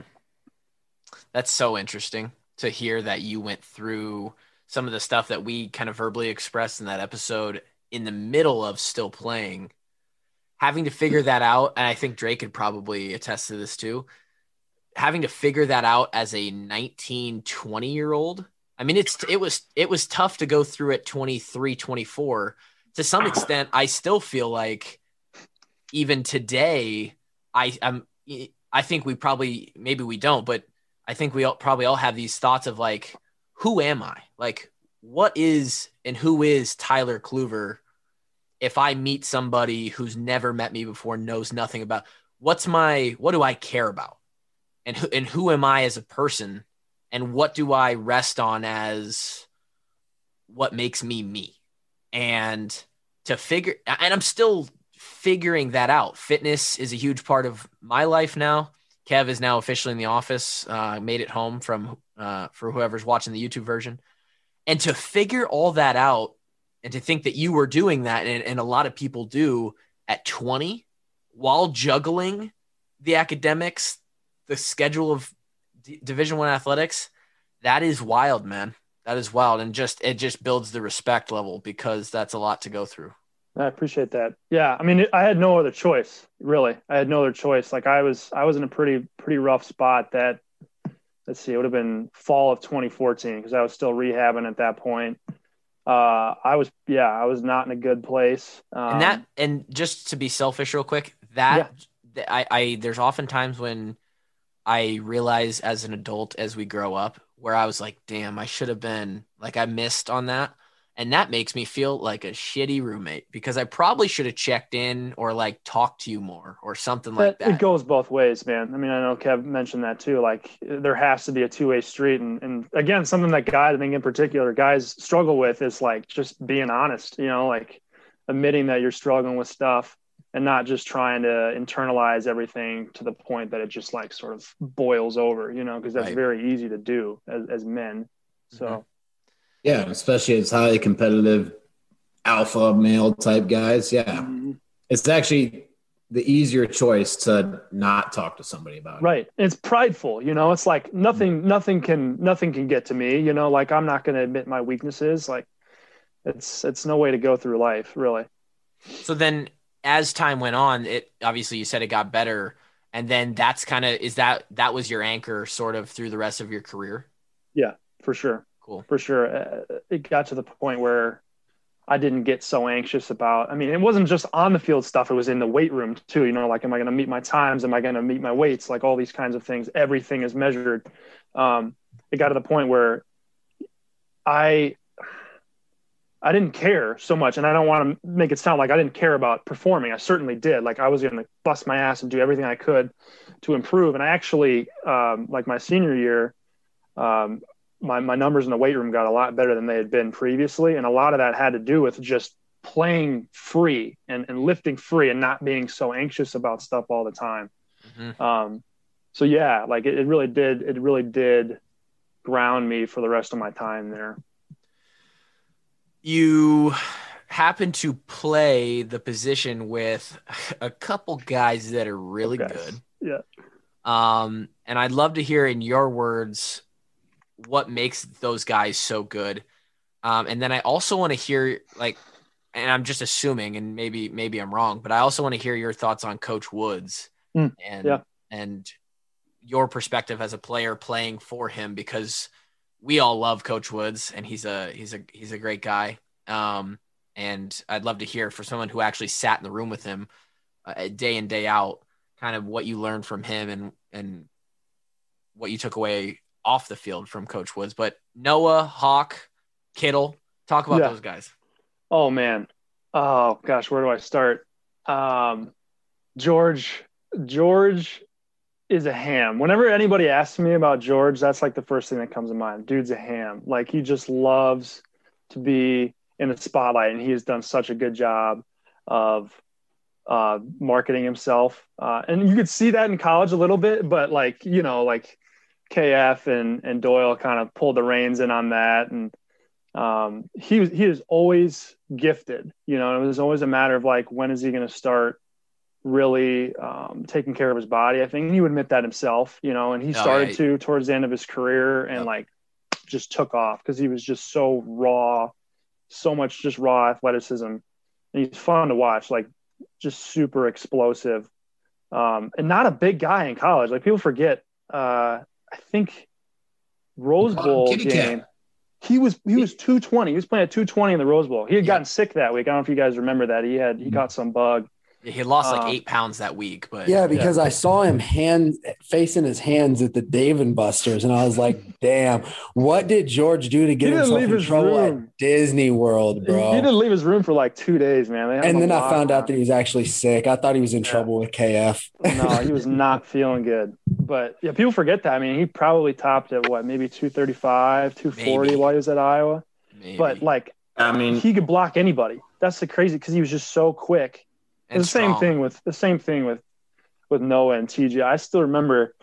so interesting to hear that you went through some of the stuff that we kind of verbally expressed in that episode in the middle of still playing, having to figure that out. And I think Drake could probably attest to this too. Having to figure that out as a 19, 20-year-old. I mean, it was tough to go through at 23, 24. To some extent, I still feel like even today, I think we probably, maybe we don't, but I think we probably all have these thoughts of like, who am I? Like, what is and who is Tyler Kluver if I meet somebody who's never met me before, knows nothing about what do I care about? And who am I as a person? And what do I rest on as what makes me me? And I'm still figuring that out. Fitness is a huge part of my life now. Kev is now officially in the office, made it home for whoever's watching the YouTube version. And to figure all that out and to think that you were doing that, and a lot of people do at 20 while juggling the academics, the schedule of Division I athletics, that is wild, man. That is wild. And it just builds the respect level because that's a lot to go through. I appreciate that. Yeah. I mean, I had no other choice, really. I had no other choice. Like I was in a pretty rough spot that, let's see, it would have been fall of 2014 because I was still rehabbing at that point. I was not in a good place. And just to be selfish real quick, there's often times when I realize as an adult, as we grow up, where I was like, damn, I should have been like, I missed on that. And that makes me feel like a shitty roommate because I probably should have checked in or like talked to you more or something like that. It goes both ways, man. I mean, I know Kev mentioned that too. Like there has to be a two-way street. And again, something that guys, I think in particular, guys struggle with is like just being honest, like admitting that you're struggling with stuff and not just trying to internalize everything to the point that it just like sort of boils over, because that's very easy to do as men. So. Mm-hmm. Yeah, especially as highly competitive alpha male type guys. Yeah. Mm-hmm. It's actually the easier choice to not talk to somebody about it. Right. It's prideful, it's like nothing can get to me, like I'm not going to admit my weaknesses. Like it's no way to go through life, really. So then as time went on, it obviously you said it got better. And then that's kind of, that was your anchor sort of through the rest of your career? Yeah, for sure. Cool. For sure. It got to the point where I didn't get so anxious about, it wasn't just on the field stuff. It was in the weight room too, like, am I going to meet my times? Am I going to meet my weights? Like all these kinds of things, everything is measured. It got to the point where I didn't care so much. And I don't want to make it sound like I didn't care about performing. I certainly did. Like I was going to bust my ass and do everything I could to improve. And I actually, like my senior year, my numbers in the weight room got a lot better than they had been previously. And a lot of that had to do with just playing free and lifting free and not being so anxious about stuff all the time. Mm-hmm. So yeah, like it really did ground me for the rest of my time there. You happen to play the position with a couple guys that are really good. Yeah. And I'd love to hear in your words what makes those guys so good. And then I also want to hear and I'm just assuming, and maybe I'm wrong, but I also want to hear your thoughts on Coach Woods and your perspective as a player playing for him, because we all love Coach Woods and he's a great guy. And I'd love to hear for someone who actually sat in the room with him day in, day out, kind of what you learned from him and what you took away off the field from Coach Woods. But Noah, Hawk, Kittle, talk about those guys. Oh man. Oh gosh, where do I start? George is a ham. Whenever anybody asks me about George, that's like the first thing that comes to mind. Dude's a ham. Like he just loves to be in the spotlight, and he has done such a good job of marketing himself. And you could see that in college a little bit, but like KF and Doyle kind of pulled the reins in on that. And he is always gifted, it was always a matter of like, when is he going to start really taking care of his body. I think he would admit that himself, and he started to towards the end of his career and just took off because he was just so raw, so much just raw athleticism. And he's fun to watch, like just super explosive. And not a big guy in college. Like people forget, I think Rose Bowl game, he was 220. He was playing at 220 in the Rose Bowl. He had gotten sick that week. I don't know if you guys remember that. He got some bug. He had lost like 8 pounds that week, but because I saw him facing his hands at the Dave & Buster's, and I was like, "Damn, what did George do to get himself in trouble at Disney World, bro?" He didn't leave his room for like 2 days, man. And then I found out that he was actually sick. I thought he was in trouble with KF. No, he was not feeling good. But yeah, people forget that. I mean, he probably topped at maybe 235, 240 while he was at Iowa. Maybe. But he could block anybody. That's the crazy because he was just so quick. And the same thing with Noah and TJ. I still remember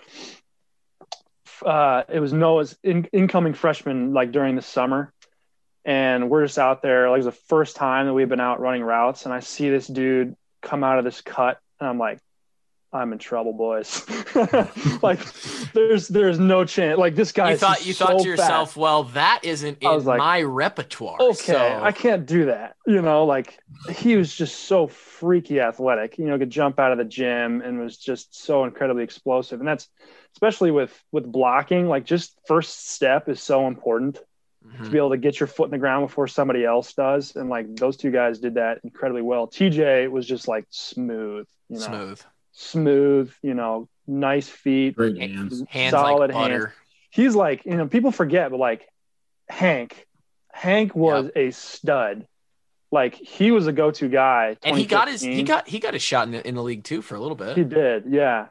it was Noah's incoming freshman during the summer, and we're just out there. It was the first time that we've been out running routes, and I see this dude come out of this cut, and I'm like, I'm in trouble, boys. There's no chance. This guy. You thought to yourself, well, that isn't in my repertoire. Okay, so. I can't do that. He was just so freaky athletic. Could jump out of the gym and was just so incredibly explosive. And that's especially with blocking. Just first step is so important to be able to get your foot in the ground before somebody else does. And those two guys did that incredibly well. TJ was just smooth. Smooth, nice feet, great hands solid like butter. Hands. He's people forget, but Hank was a stud. He was a go-to guy. And he got his shot in the league too for a little bit. He did. Yeah.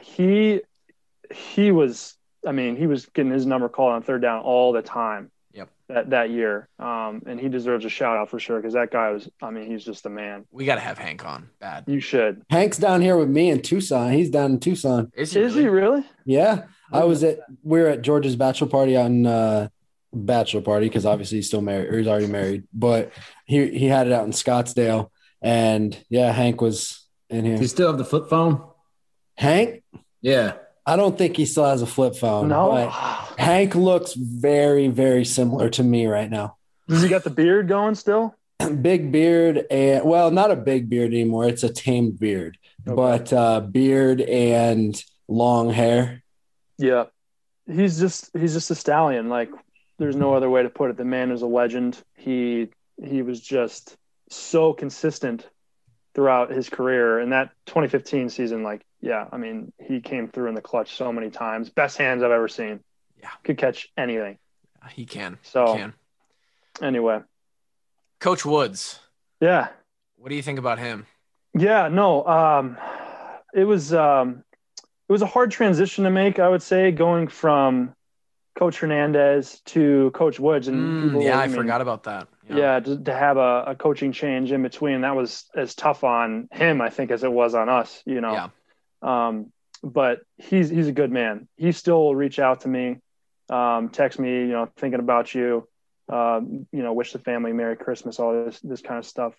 He was, he was getting his number called on third down all the time. That year. And he deserves a shout out for sure because that guy was, he's just a man. We got to have Hank on. Bad. You should. Hank's down here with me in Tucson. He's down in Tucson. Is he really? Yeah. We were at George's bachelor party because obviously he's still married, or he's already married, but he had it out in Scottsdale, and Hank was in here. Do you still have the flip phone? Hank? Yeah. I don't think he still has a flip phone. No. But Hank looks very, very similar to me right now. Does he got the beard going still? Big beard and not a big beard anymore. It's a tamed beard, but beard and long hair. Yeah. He's just a stallion. There's no other way to put it. The man is a legend. He was just so consistent throughout his career. And that 2015 season, he came through in the clutch so many times. Best hands I've ever seen. Yeah. Could catch anything. He can. Anyway. Coach Woods. Yeah. What do you think about him? Yeah, no. It was a hard transition to make, I would say, going from Coach Hernandez to Coach Woods. And I forgot about that. To have a coaching change in between, that was as tough on him, I think, as it was on us, Yeah. But he's a good man. He still will reach out to me, text me, thinking about you, wish the family Merry Christmas, all this kind of stuff.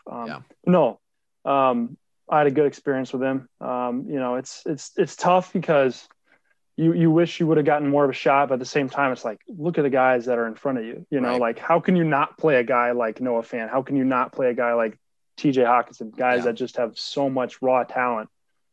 I had a good experience with him. It's tough because you wish you would have gotten more of a shot, but at the same time, it's look at the guys that are in front of you. How can you not play a guy like Noah Fant? How can you not play a guy like TJ Hockenson? Guys that just have so much raw talent.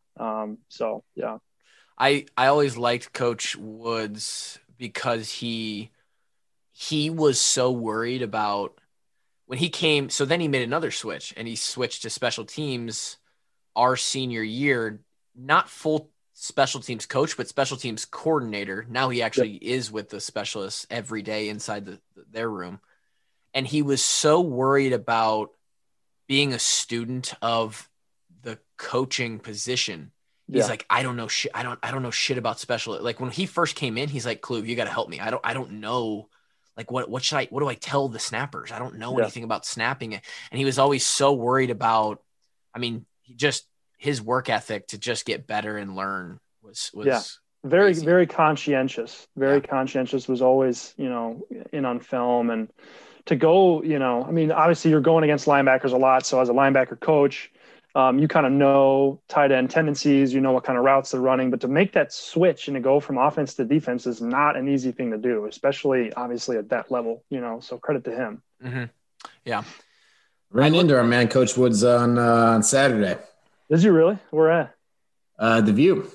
I always liked Coach Woods because he was so worried about when he came. So then he made another switch and he switched to special teams our senior year, not full special teams coach, but special teams coordinator. Now he actually is with the specialists every day inside their room. And he was so worried about being a student of the coaching position. He's like, I don't know shit. I don't know shit about special. When he first came in, he's like, Klub, you got to help me. I don't know. What do I tell the snappers? I don't know anything about snapping it. And he was always so worried about, his work ethic to just get better and learn was very, crazy. Very conscientious, conscientious, was always, in on film and to go, obviously you're going against linebackers a lot. So as a linebacker coach, You kind of know tight end tendencies, you know what kind of routes they're running, but to make that switch and to go from offense to defense is not an easy thing to do, especially obviously at that level, so credit to him. Mm-hmm. Yeah. Ran into our man, Coach Woods, on Saturday. Did you really? Where at? The View.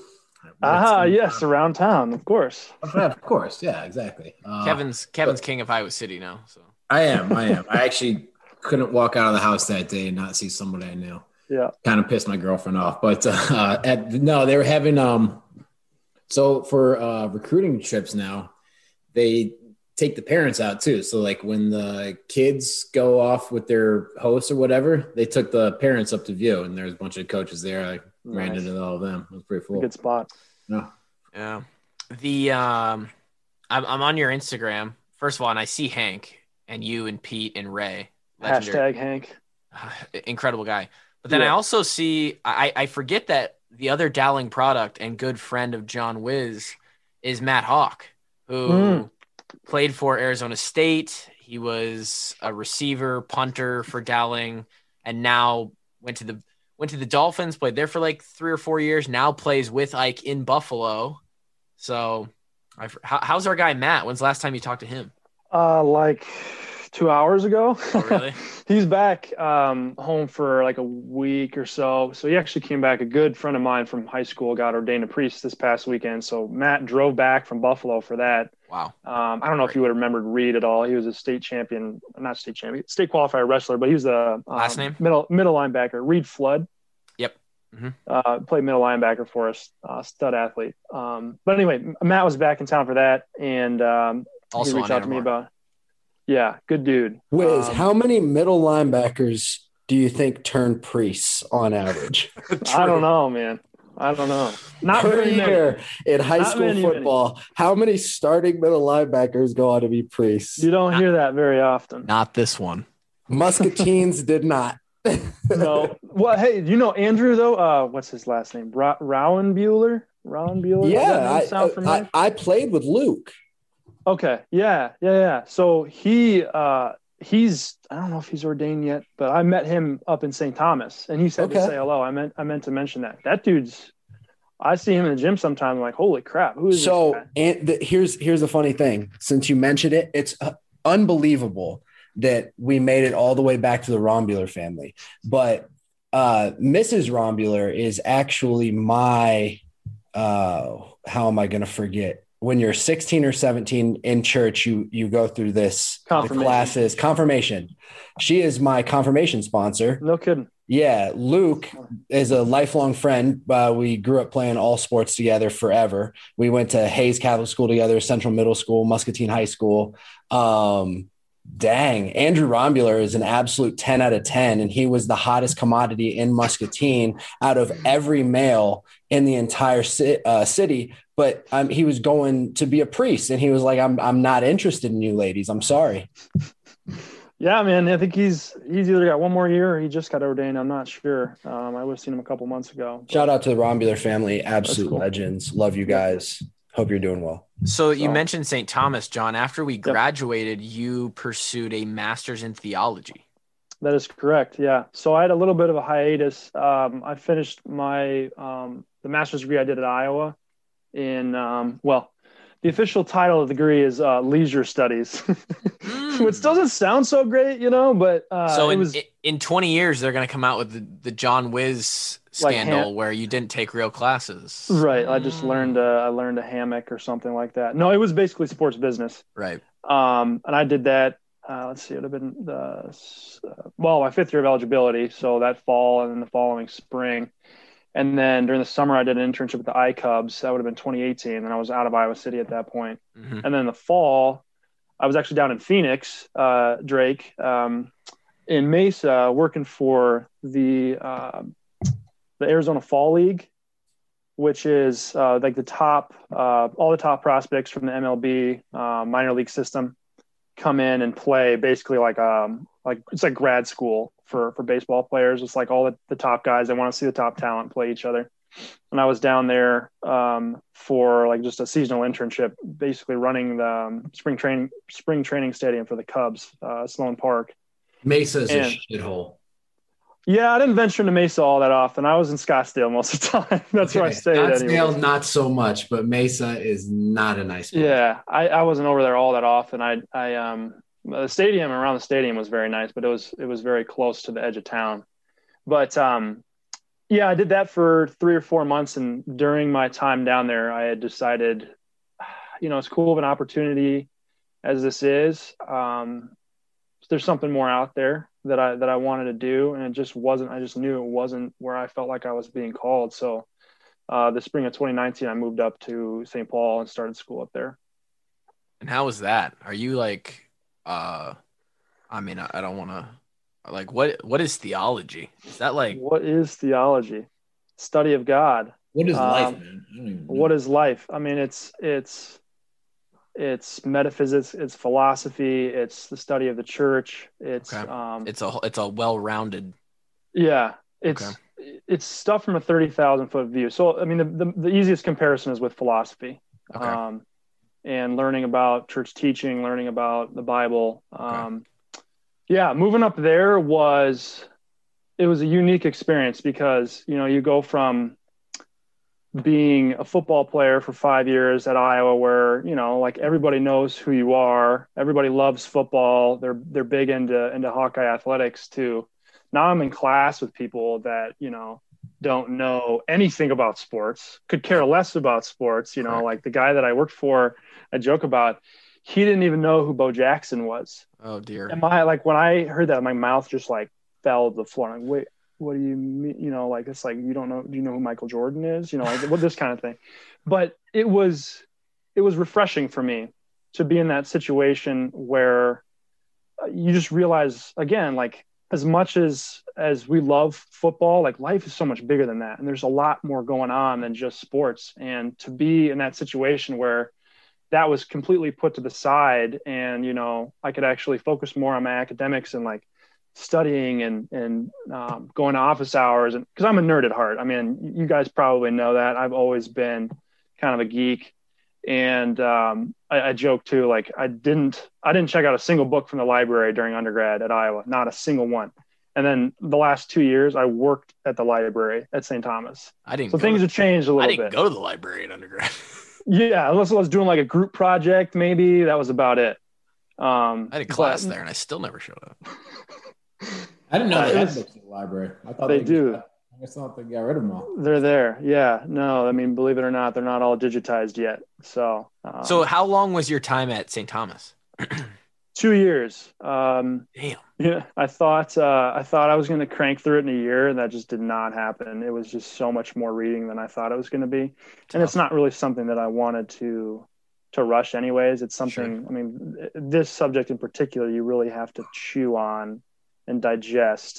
Yes, around town, of course. Of course, yeah, exactly. Kevin's king of Iowa City now. So I am. I actually couldn't walk out of the house that day and not see somebody I knew. Yeah, kind of pissed my girlfriend off. But they were having so for recruiting trips now, they take the parents out too. So like when the kids go off with their hosts or whatever, they took the parents up to View, and there's a bunch of coaches there. I ran into all of them. It was pretty cool. Good spot. Yeah. The I'm on your Instagram first of all, and I see Hank and you and Pete and Ray. Legendary. #Hank. Incredible guy. But then I also see I forget that the other Dowling product and good friend of John Wiz is Matt Hawk, who played for Arizona State. He was a receiver, punter for Dowling, and now went to the Dolphins, played there for like 3 or 4 years, now plays with Ike in Buffalo. So how's our guy Matt? When's the last time you talked to him? Like 2 hours ago. Oh, really? He's back home for like a week or so. So he actually came back. A good friend of mine from high school got ordained a priest this past weekend. So Matt drove back from Buffalo for that. Wow. I don't know if you would have remembered Reed at all. He was a state qualifier wrestler, but he was the last name middle linebacker, Reed Flood. Yep. Mm-hmm. Played middle linebacker for us, stud athlete. But anyway, Matt was back in town for that, and also he reached out to me about. Yeah, good dude. Wiz, how many middle linebackers do you think turn priests on average? I don't know, man. I don't know. Not per very year many. In high school football. How many starting middle linebackers go on to be priests? You don't hear that very often. Not this one. Muscatines did not. No. Well, hey, Andrew though? What's his last name? Rowan Bueller. Yeah, I played with Luke. Okay. Yeah. So he's I don't know if he's ordained yet, but I met him up in St. Thomas, and he said to say hello. I meant to mention that. That dude's. I see him in the gym sometimes. I'm like, holy crap, who is this guy? And here's the funny thing. Since you mentioned it, it's unbelievable that we made it all the way back to the Rombuler family. But Mrs. Rombuler is actually my. How am I going to forget? When you're 16 or 17 in church, you go through the classes, confirmation. She is my confirmation sponsor. No kidding. Yeah. Luke is a lifelong friend. We grew up playing all sports together forever. We went to Hayes Catholic School together, Central Middle School, Muscatine High School. Andrew Rombuler is an absolute 10 out of 10. And he was the hottest commodity in Muscatine out of every male in the entire city. But he was going to be a priest, and he was like, I'm not interested in you ladies. I'm sorry. Yeah, man. I think he's either got one more year or he just got ordained. I'm not sure. I would have seen him a couple months ago. Shout out to the Rombuler family. Absolute legends. Love you guys. Hope you're doing well. So you mentioned St. Thomas, John. After we graduated, you pursued a master's in theology. That is correct. Yeah. So I had a little bit of a hiatus. I finished my the master's degree I did at Iowa in the official title of the degree is leisure studies, which doesn't sound so great, but so in 20 years they're going to come out with the John Wiz scandal where you didn't take real classes. Right. I just learned a hammock or something like that. No, it was basically sports business. Right. And I did that. Let's see, it would have been my 5th year of eligibility. So that fall and then the following spring. And then during the summer, I did an internship with the iCubs. That would have been 2018. And I was out of Iowa City at that point. Mm-hmm. And then in the fall, I was actually down in Phoenix, Drake, in Mesa, working for the Arizona Fall League, which is like the top, all the top prospects from the MLB minor league system come in and play basically like it's like grad school for baseball players. It's like all the top guys. They want to see the top talent play each other. And I was down there for like just a seasonal internship, basically running the spring training stadium for the Cubs, Sloan Park. Mesa's a shithole. Yeah, I didn't venture into Mesa all that often. I was in Scottsdale most of the time. That's where I stayed. Scottsdale, not so much, but Mesa is not a nice place. Yeah, I wasn't over there all that often. The stadium around the stadium was very nice, but it was very close to the edge of town. But yeah, I did that for 3 or 4 months, and during my time down there, I had decided, as cool of an opportunity as this is, there's something more out there that I wanted to do, and it just wasn't. I just knew it wasn't where I felt like I was being called. So the spring of 2019, I moved up to St. Paul and started school up there. And how was that? Are you like, I don't want to, like, what is theology? Is that like, what is theology? Study of God. What is life, man? What is life? I mean, it's metaphysics, it's philosophy, it's the study of the church. It's a well-rounded. Yeah, it's stuff from a 30,000 foot view. So, I mean, the easiest comparison is with philosophy, and learning about church teaching, learning about the Bible. Yeah, moving up there was a unique experience because, you go from being a football player for 5 years at Iowa where, like everybody knows who you are. Everybody loves football. They're big into Hawkeye athletics too. Now I'm in class with people that, don't know anything about sports, could care less about sports. Like the guy that I worked for, I joke about, he didn't even know who Bo Jackson was. Oh dear. And when I heard that, my mouth just like fell to the floor. I'm like, wait, what do you mean? It's like, you don't know, do you know who Michael Jordan is? What this kind of thing. But it was refreshing for me to be in that situation where you just realize, again, like as much as we love football, like life is so much bigger than that. And there's a lot more going on than just sports. And to be in that situation where that was completely put to the side and, I could actually focus more on my academics and like studying and going to office hours. And because I'm a nerd at heart. I mean, you guys probably know that. I've always been kind of a geek. And I joke too, like I didn't check out a single book from the library during undergrad at Iowa, not a single one. And then the last 2 years I worked at the library at St. Thomas. Things have changed a little bit. I didn't go to the library at undergrad. Yeah. Unless I was doing like a group project, maybe that was about it. I had a class there and I still never showed up. I didn't know they had books in the library. I thought they do. I guess not. They got rid of them all. They're there. Yeah. No, I mean, believe it or not, they're not all digitized yet. So. So how long was your time at St. Thomas? 2 years. Damn. Yeah. I thought I was going to crank through it in a year, and that just did not happen. It was just so much more reading than I thought it was going to be. Tough. And it's not really something that I wanted to rush anyways. It's something, sure. I mean, this subject in particular, you really have to chew on and digest,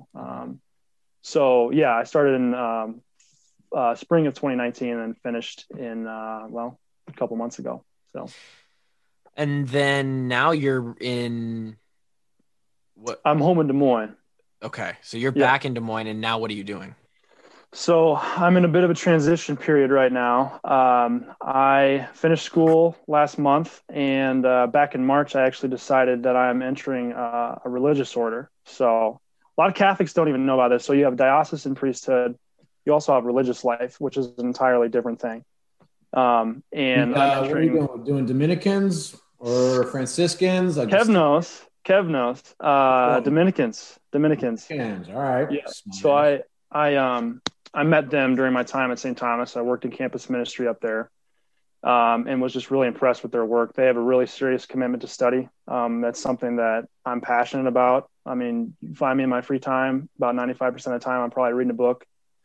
So yeah, I started in spring of 2019 and finished in a couple months ago. So, and then now you're in what? I'm home in Des Moines. Okay, so you're back in Des Moines, and now what are you doing? So I'm in a bit of a transition period right now. I finished school last month, and back in March, I actually decided that I'm entering a religious order. So a lot of Catholics don't even know about this. So you have diocesan priesthood. You also have religious life, which is an entirely different thing. And what are you doing Dominicans or Franciscans? Kev knows. Dominicans. All right. Yeah. So I met them during my time at St. Thomas. I worked in campus ministry up there, and was just really impressed with their work. They have a really serious commitment to study. That's something that I'm passionate about. I mean, you find me in my free time, about 95% of the time, I'm probably reading a book.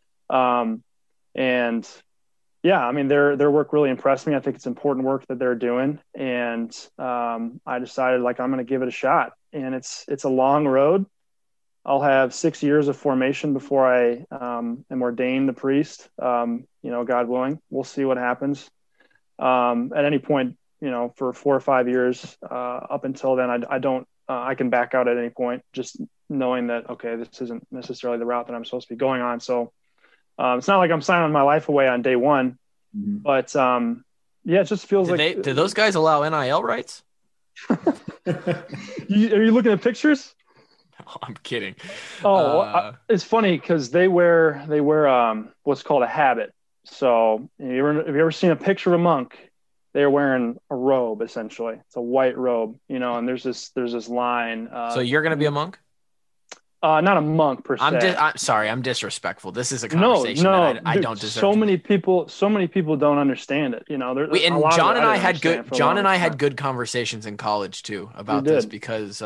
And yeah, I mean, their work really impressed me. I think it's important work that they're doing. And I decided like, I'm going to give it a shot, and it's a long road. I'll have 6 years of formation before I am ordained a priest, God willing. We'll see what happens. At any point, for 4 or 5 years up until then, I can back out at any point, just knowing that, okay, this isn't necessarily the route that I'm supposed to be going on. So it's not like I'm signing my life away on day one, but it just feels do those guys allow NIL rights? Are you looking at pictures? I'm kidding. It's funny because they wear what's called a habit. So have you ever seen a picture of a monk? They're wearing a robe, essentially. It's a white robe, and there's this line. So you're going to be a monk? Not a monk per se. I'm sorry, I'm disrespectful. This is a conversation that I don't deserve. So many people don't understand it. John and I had good conversations in college too about this because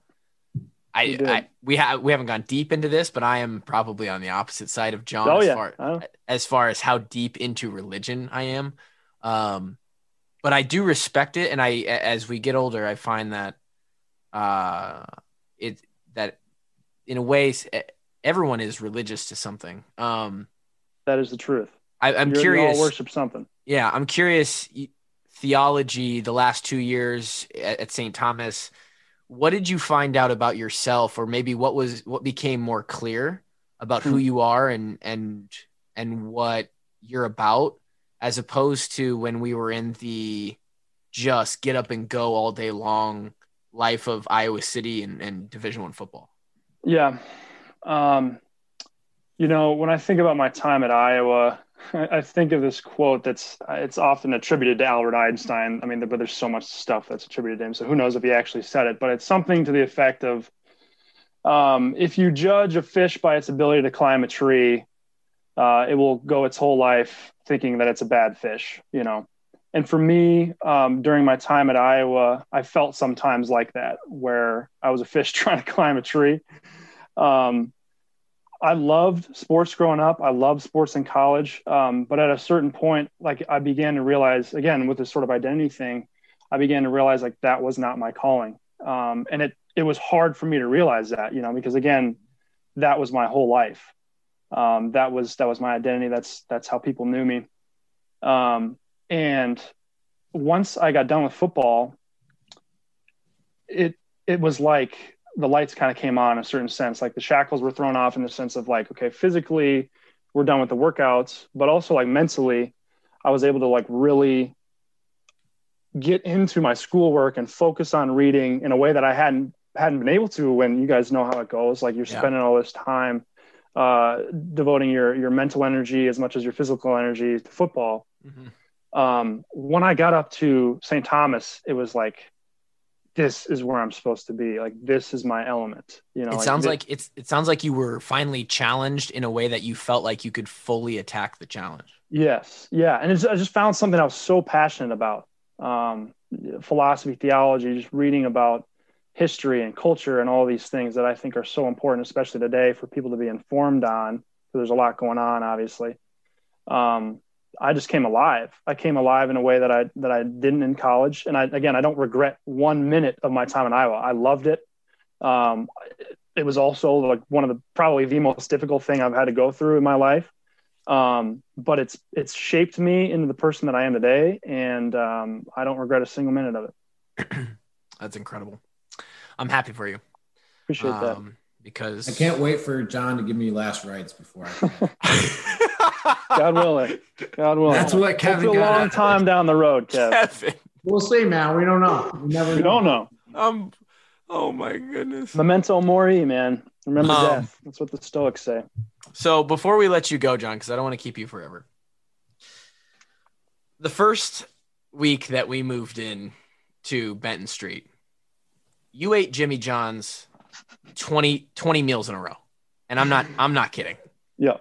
we haven't gone deep into this, but I am probably on the opposite side of John as far as how deep into religion I am. But I do respect it, and as we get older, I find that that in a way everyone is religious to something. That is the truth. I'm curious. You all worship something. Yeah, I'm curious. Theology, the last 2 years at St. Thomas, what did you find out about yourself, or maybe what became more clear about who you are and what you're about, as opposed to when we were in the just get up and go all day long life of Iowa City and Division I football? Yeah. When I think about my time at Iowa, I think of this quote it's often attributed to Albert Einstein. I mean, but there's so much stuff that's attributed to him, so who knows if he actually said it, but it's something to the effect of, if you judge a fish by its ability to climb a tree, it will go its whole life thinking that it's a bad fish, And for me, during my time at Iowa, I felt sometimes like that, where I was a fish trying to climb a tree. I loved sports growing up. I loved sports in college. But at a certain point, I began to realize, again, with this sort of identity thing, I began to realize that was not my calling. And it was hard for me to realize that, because again, that was my whole life. That was my identity. That's how people knew me. And once I got done with football, it was like the lights kind of came on in a certain sense. Like the shackles were thrown off in the sense of okay, physically we're done with the workouts, but also mentally I was able to really get into my schoolwork and focus on reading in a way that I hadn't been able to when you guys know how it goes. You're spending all this time devoting your mental energy as much as your physical energy to football. Mm-hmm. When I got up to St. Thomas, it was this is where I'm supposed to be. This is my element. It sounds like you were finally challenged in a way that you felt like you could fully attack the challenge. Yes. Yeah. And I just found something I was so passionate about. Philosophy, theology, just reading about history and culture and all these things that I think are so important, especially today, for people to be informed on. So there's a lot going on, obviously. I just came alive. I came alive in a way that I didn't in college. And I don't regret 1 minute of my time in Iowa. I loved it. It was also one of probably the most difficult thing I've had to go through in my life. But it's shaped me into the person that I am today. And I don't regret a single minute of it. That's incredible. I'm happy for you. Appreciate that. Because I can't wait for John to give me last rites before I God willing. That's what Kevin got. A long time down the road, Kevin. We'll see, man. We don't know. We don't know. Oh my goodness. Memento mori, man. Remember death. That's what the Stoics say. So before we let you go, John, because I don't want to keep you forever. The first week that we moved in to Benton Street, you ate Jimmy John's 20 meals in a row. And I'm not kidding. Yeah.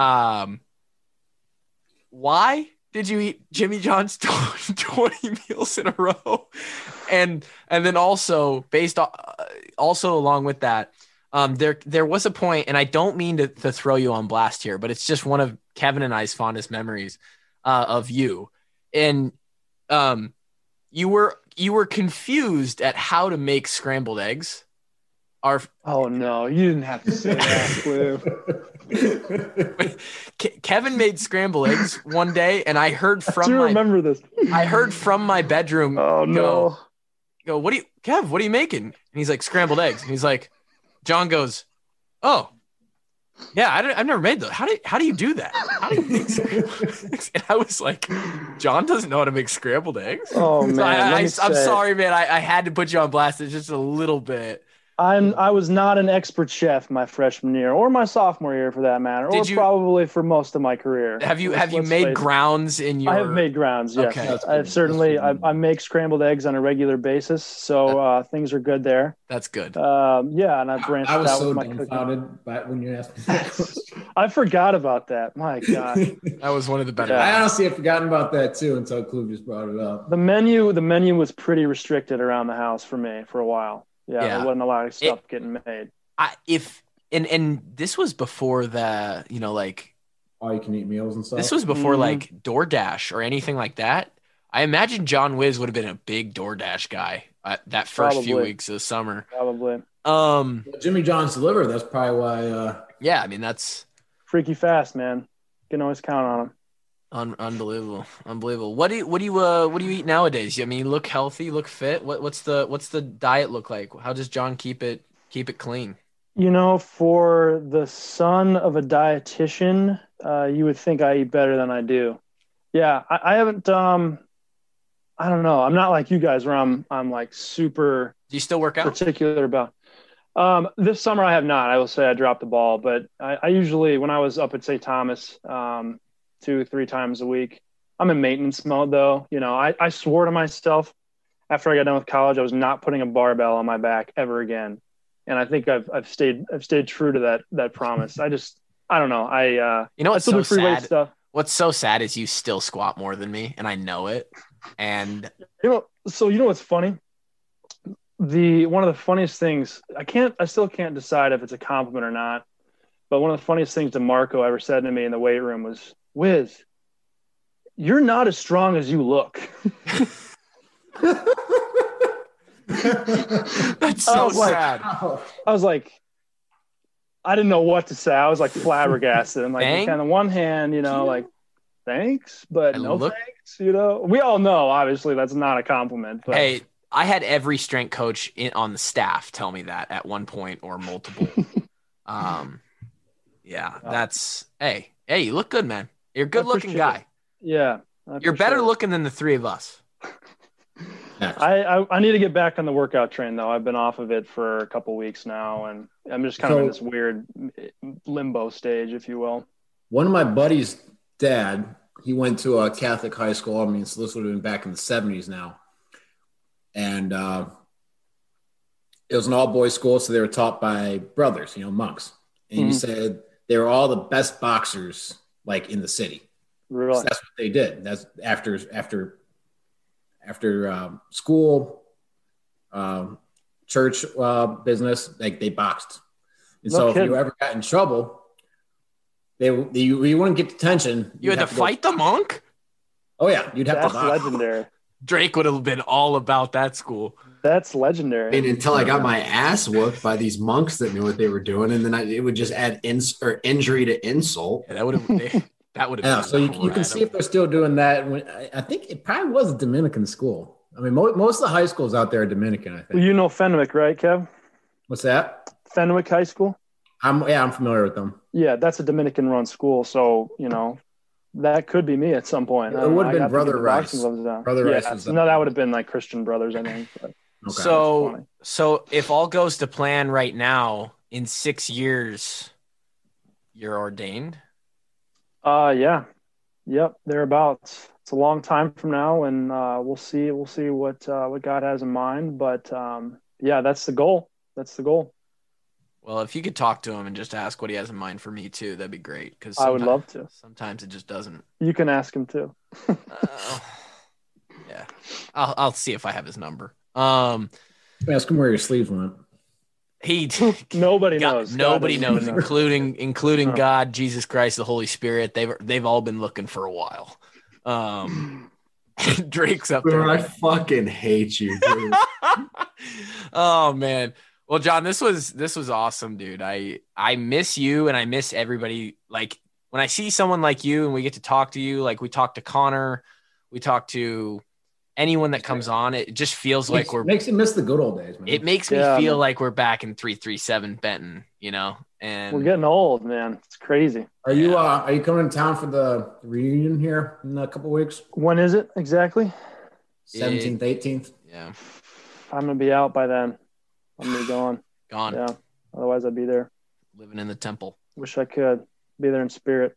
Why did you eat Jimmy John's 20 meals in a row? And then also also along with that, there was a point, and I don't mean to throw you on blast here, but it's just one of Kevin and I's fondest memories of you. And you were confused at how to make scrambled eggs. Oh no, you didn't have to say that, Cliff. Kevin made scrambled eggs one day, and I heard from remember this. I heard from my bedroom. Oh no! Go, Kev? What are you making? And he's like, scrambled eggs. And he's like, John goes, oh, yeah, I've never made those. How do you do that? How do you make scrambled eggs? And I was like, John doesn't know how to make scrambled eggs. Oh man, I'm sorry, man. I had to put you on blast. It's just a little bit. I was not an expert chef my freshman year or my sophomore year for that matter, probably for most of my career. Have you made grounds in your? I have made grounds. Yes, okay. I've certainly. I make scrambled eggs on a regular basis, so things are good there. That's good. Yeah, and I branched out so with my cooking. When you asked me. I forgot about that. My God, that was one of the better. I honestly have forgotten about that too until Klub just brought it up. The menu was pretty restricted around the house for me for a while. Yeah, there wasn't a lot of stuff getting made. And this was before the, like all you can eat meals and stuff. This was before like DoorDash or anything like that. I imagine John Wiz would have been a big DoorDash guy that first few weeks of the summer. Probably. Jimmy John's Deliver. That's probably why. Yeah, I mean that's freaky fast, man. You can always count on him. Unbelievable. What do you eat nowadays? I mean, you look healthy, you look fit. What's the diet look like? How does John keep it clean? For the son of a dietitian, you would think I eat better than I do. Yeah, I haven't. I don't know. I'm not like you guys where I'm like super. Do you still work out? Particular about. This summer I have not. I will say I dropped the ball, but I usually when I was up at St. Thomas. 2-3 times a week. I'm in maintenance mode though. I swore to myself after I got done with college, I was not putting a barbell on my back ever again. And I think I've stayed true to that promise. I don't know. What's so sad? Stuff. What's so sad is you still squat more than me and I know it. And what's funny? One of the funniest things, I still can't decide if it's a compliment or not. But one of the funniest things DeMarco ever said to me in the weight room was, Wiz, you're not as strong as you look. That's so sad. I was like, I didn't know what to say. I was like flabbergasted. I'm like, on the one hand, like, thanks, but thanks. We all know, obviously, that's not a compliment. But. Hey, I had every strength coach on the staff tell me that at one point or multiple. Yeah, that's hey, you look good, man. You're a good-looking guy. Yeah, you're better looking than the three of us. I need to get back on the workout train though. I've been off of it for a couple weeks now, and I'm just kind of in this weird limbo stage, if you will. One of my buddies' dad, he went to a Catholic high school. I mean, so this would have been back in the 70s now, and it was an all-boys school, so they were taught by brothers, monks, and he said they were all the best boxers like in the city. Really? So that's what they did. That's after school, church business, like they boxed. And so if you ever got in trouble, you wouldn't get detention. You had to fight the monk? Oh yeah, you'd have to box. That's legendary. Drake would have been all about that school. That's legendary. I mean, until I got my ass whooped by these monks that knew what they were doing, and then it would just add injury to insult. Yeah, that would have. Yeah, so you can see if they're still doing that. I think it probably was a Dominican school. I mean, most of the high schools out there are Dominican, I think. Well, you know Fenwick, right, Kev? What's that? Fenwick High School? I'm familiar with them. Yeah, that's a Dominican-run school, so, that could be me at some point. It would have been Brother Rice. Brother Rice was that would have been like Christian Brothers, I think. But. Okay. So if all goes to plan right now, in 6 years, you're ordained? Yeah. Yep, thereabouts. It's a long time from now, and we'll see what God has in mind. But yeah, that's the goal. Well, if you could talk to him and just ask what he has in mind for me too, that'd be great. Because I would love to. Sometimes it just doesn't. You can ask him too. Yeah, I'll see if I have his number. Ask him where your sleeves went. Nobody knows. Nobody knows, including God, Jesus Christ, the Holy Spirit. They've all been looking for a while. Drake's up there. I fucking hate you, dude. Oh man. Well, John, this was awesome, dude. I miss you and I miss everybody. Like when I see someone like you and we get to talk to you, like we talked to Connor, we talked to anyone that comes on, it just feels like makes you miss the good old days, man. It makes me feel like we're back in 337 Benton, and we're getting old, man. It's crazy. Are you coming to town for the reunion here in a couple weeks? When is it exactly? 17th, 18th. Yeah. I'm going to be out by then. I'm going to be gone. Gone. Yeah. Otherwise, I'd be there. Living in the temple. Wish I could be there in spirit.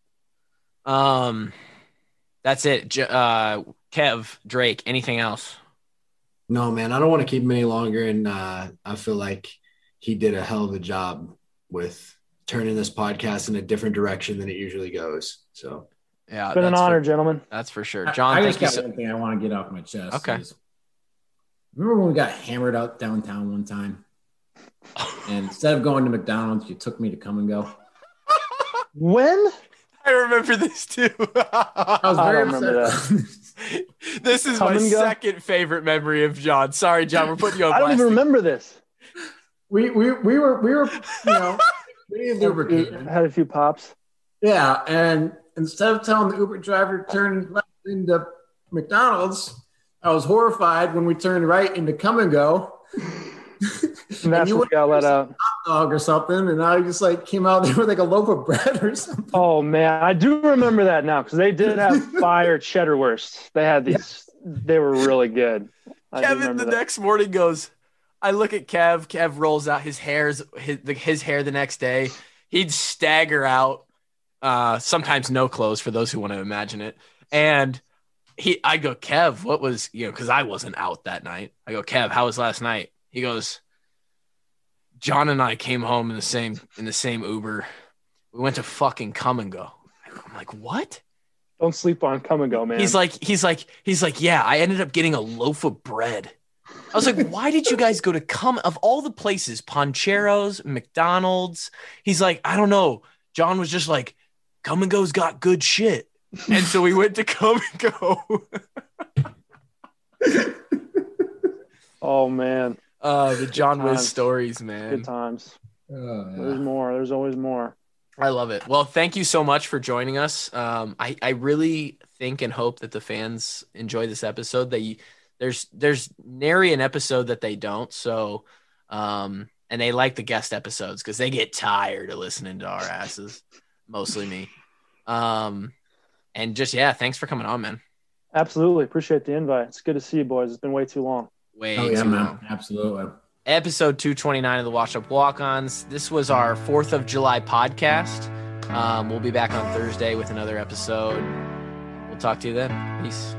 That's it. Kev, Drake, anything else? No, man, I don't want to keep him any longer. And I feel like he did a hell of a job with turning this podcast in a different direction than it usually goes. So, yeah, it's been an honor, gentlemen. That's for sure. John, I just got one thing I want to get off my chest. Okay. Remember when we got hammered out downtown one time? And instead of going to McDonald's, you took me to Come and Go. When? I remember this too. I was very remember that. This is my second favorite memory of John. Sorry, John, we're putting you on. I don't even remember this. We were pretty lubricated. Had a few pops. Yeah, and instead of telling the Uber driver to turn left into McDonald's, I was horrified when we turned right into Come and Go. And that's what got let out. Hot dog or something, and I just came out there with a loaf of bread or something. Oh man, I do remember that now because they did have fire cheddar wursts. They had these; they were really good. Kevin the next morning goes. I look at Kev. Kev rolls out his hair the next day. He'd stagger out. Sometimes no clothes for those who want to imagine it. And I go, Kev, what was because I wasn't out that night. I go, Kev, how was last night? He goes, John and I came home in the same Uber. We went to fucking Come and Go. I'm like, what? Don't sleep on Come and Go, man. He's like, yeah, I ended up getting a loaf of bread. I was like, why did you guys go to of all the places, Poncheros, McDonald's? He's like, I don't know. John was just like, Come and Go's got good shit. And so we went to Come and Go. Oh, man. The John Wiz stories, man. Good times. There's more. There's always more. I love it. Well, thank you so much for joining us. I really think and hope that the fans enjoy this episode. There's nary an episode that they don't. So, and they like the guest episodes because they get tired of listening to our asses, mostly me. And just, thanks for coming on, man. Absolutely. Appreciate the invite. It's good to see you boys. It's been way too long. Man. Absolutely. Episode 229 of the Washed Up Walk-Ons. This was our 4th of July podcast. We'll be back on Thursday with another episode. We'll talk to you then. Peace.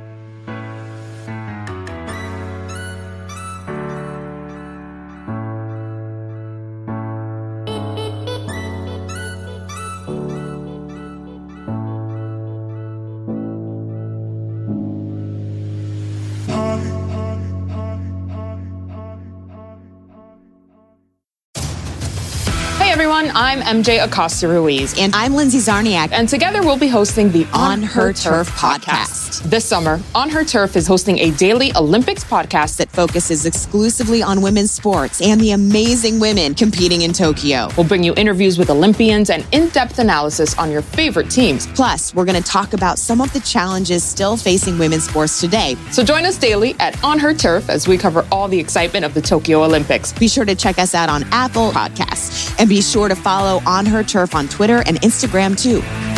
I'm MJ Acosta Ruiz. And I'm Lindsay Zarniak. And together we'll be hosting the On Her Turf podcast. This summer, On Her Turf is hosting a daily Olympics podcast that focuses exclusively on women's sports and the amazing women competing in Tokyo. We'll bring you interviews with Olympians and in-depth analysis on your favorite teams. Plus, we're going to talk about some of the challenges still facing women's sports today. So join us daily at On Her Turf as we cover all the excitement of the Tokyo Olympics. Be sure to check us out on Apple Podcasts and be sure to follow On Her Turf on Twitter and Instagram too.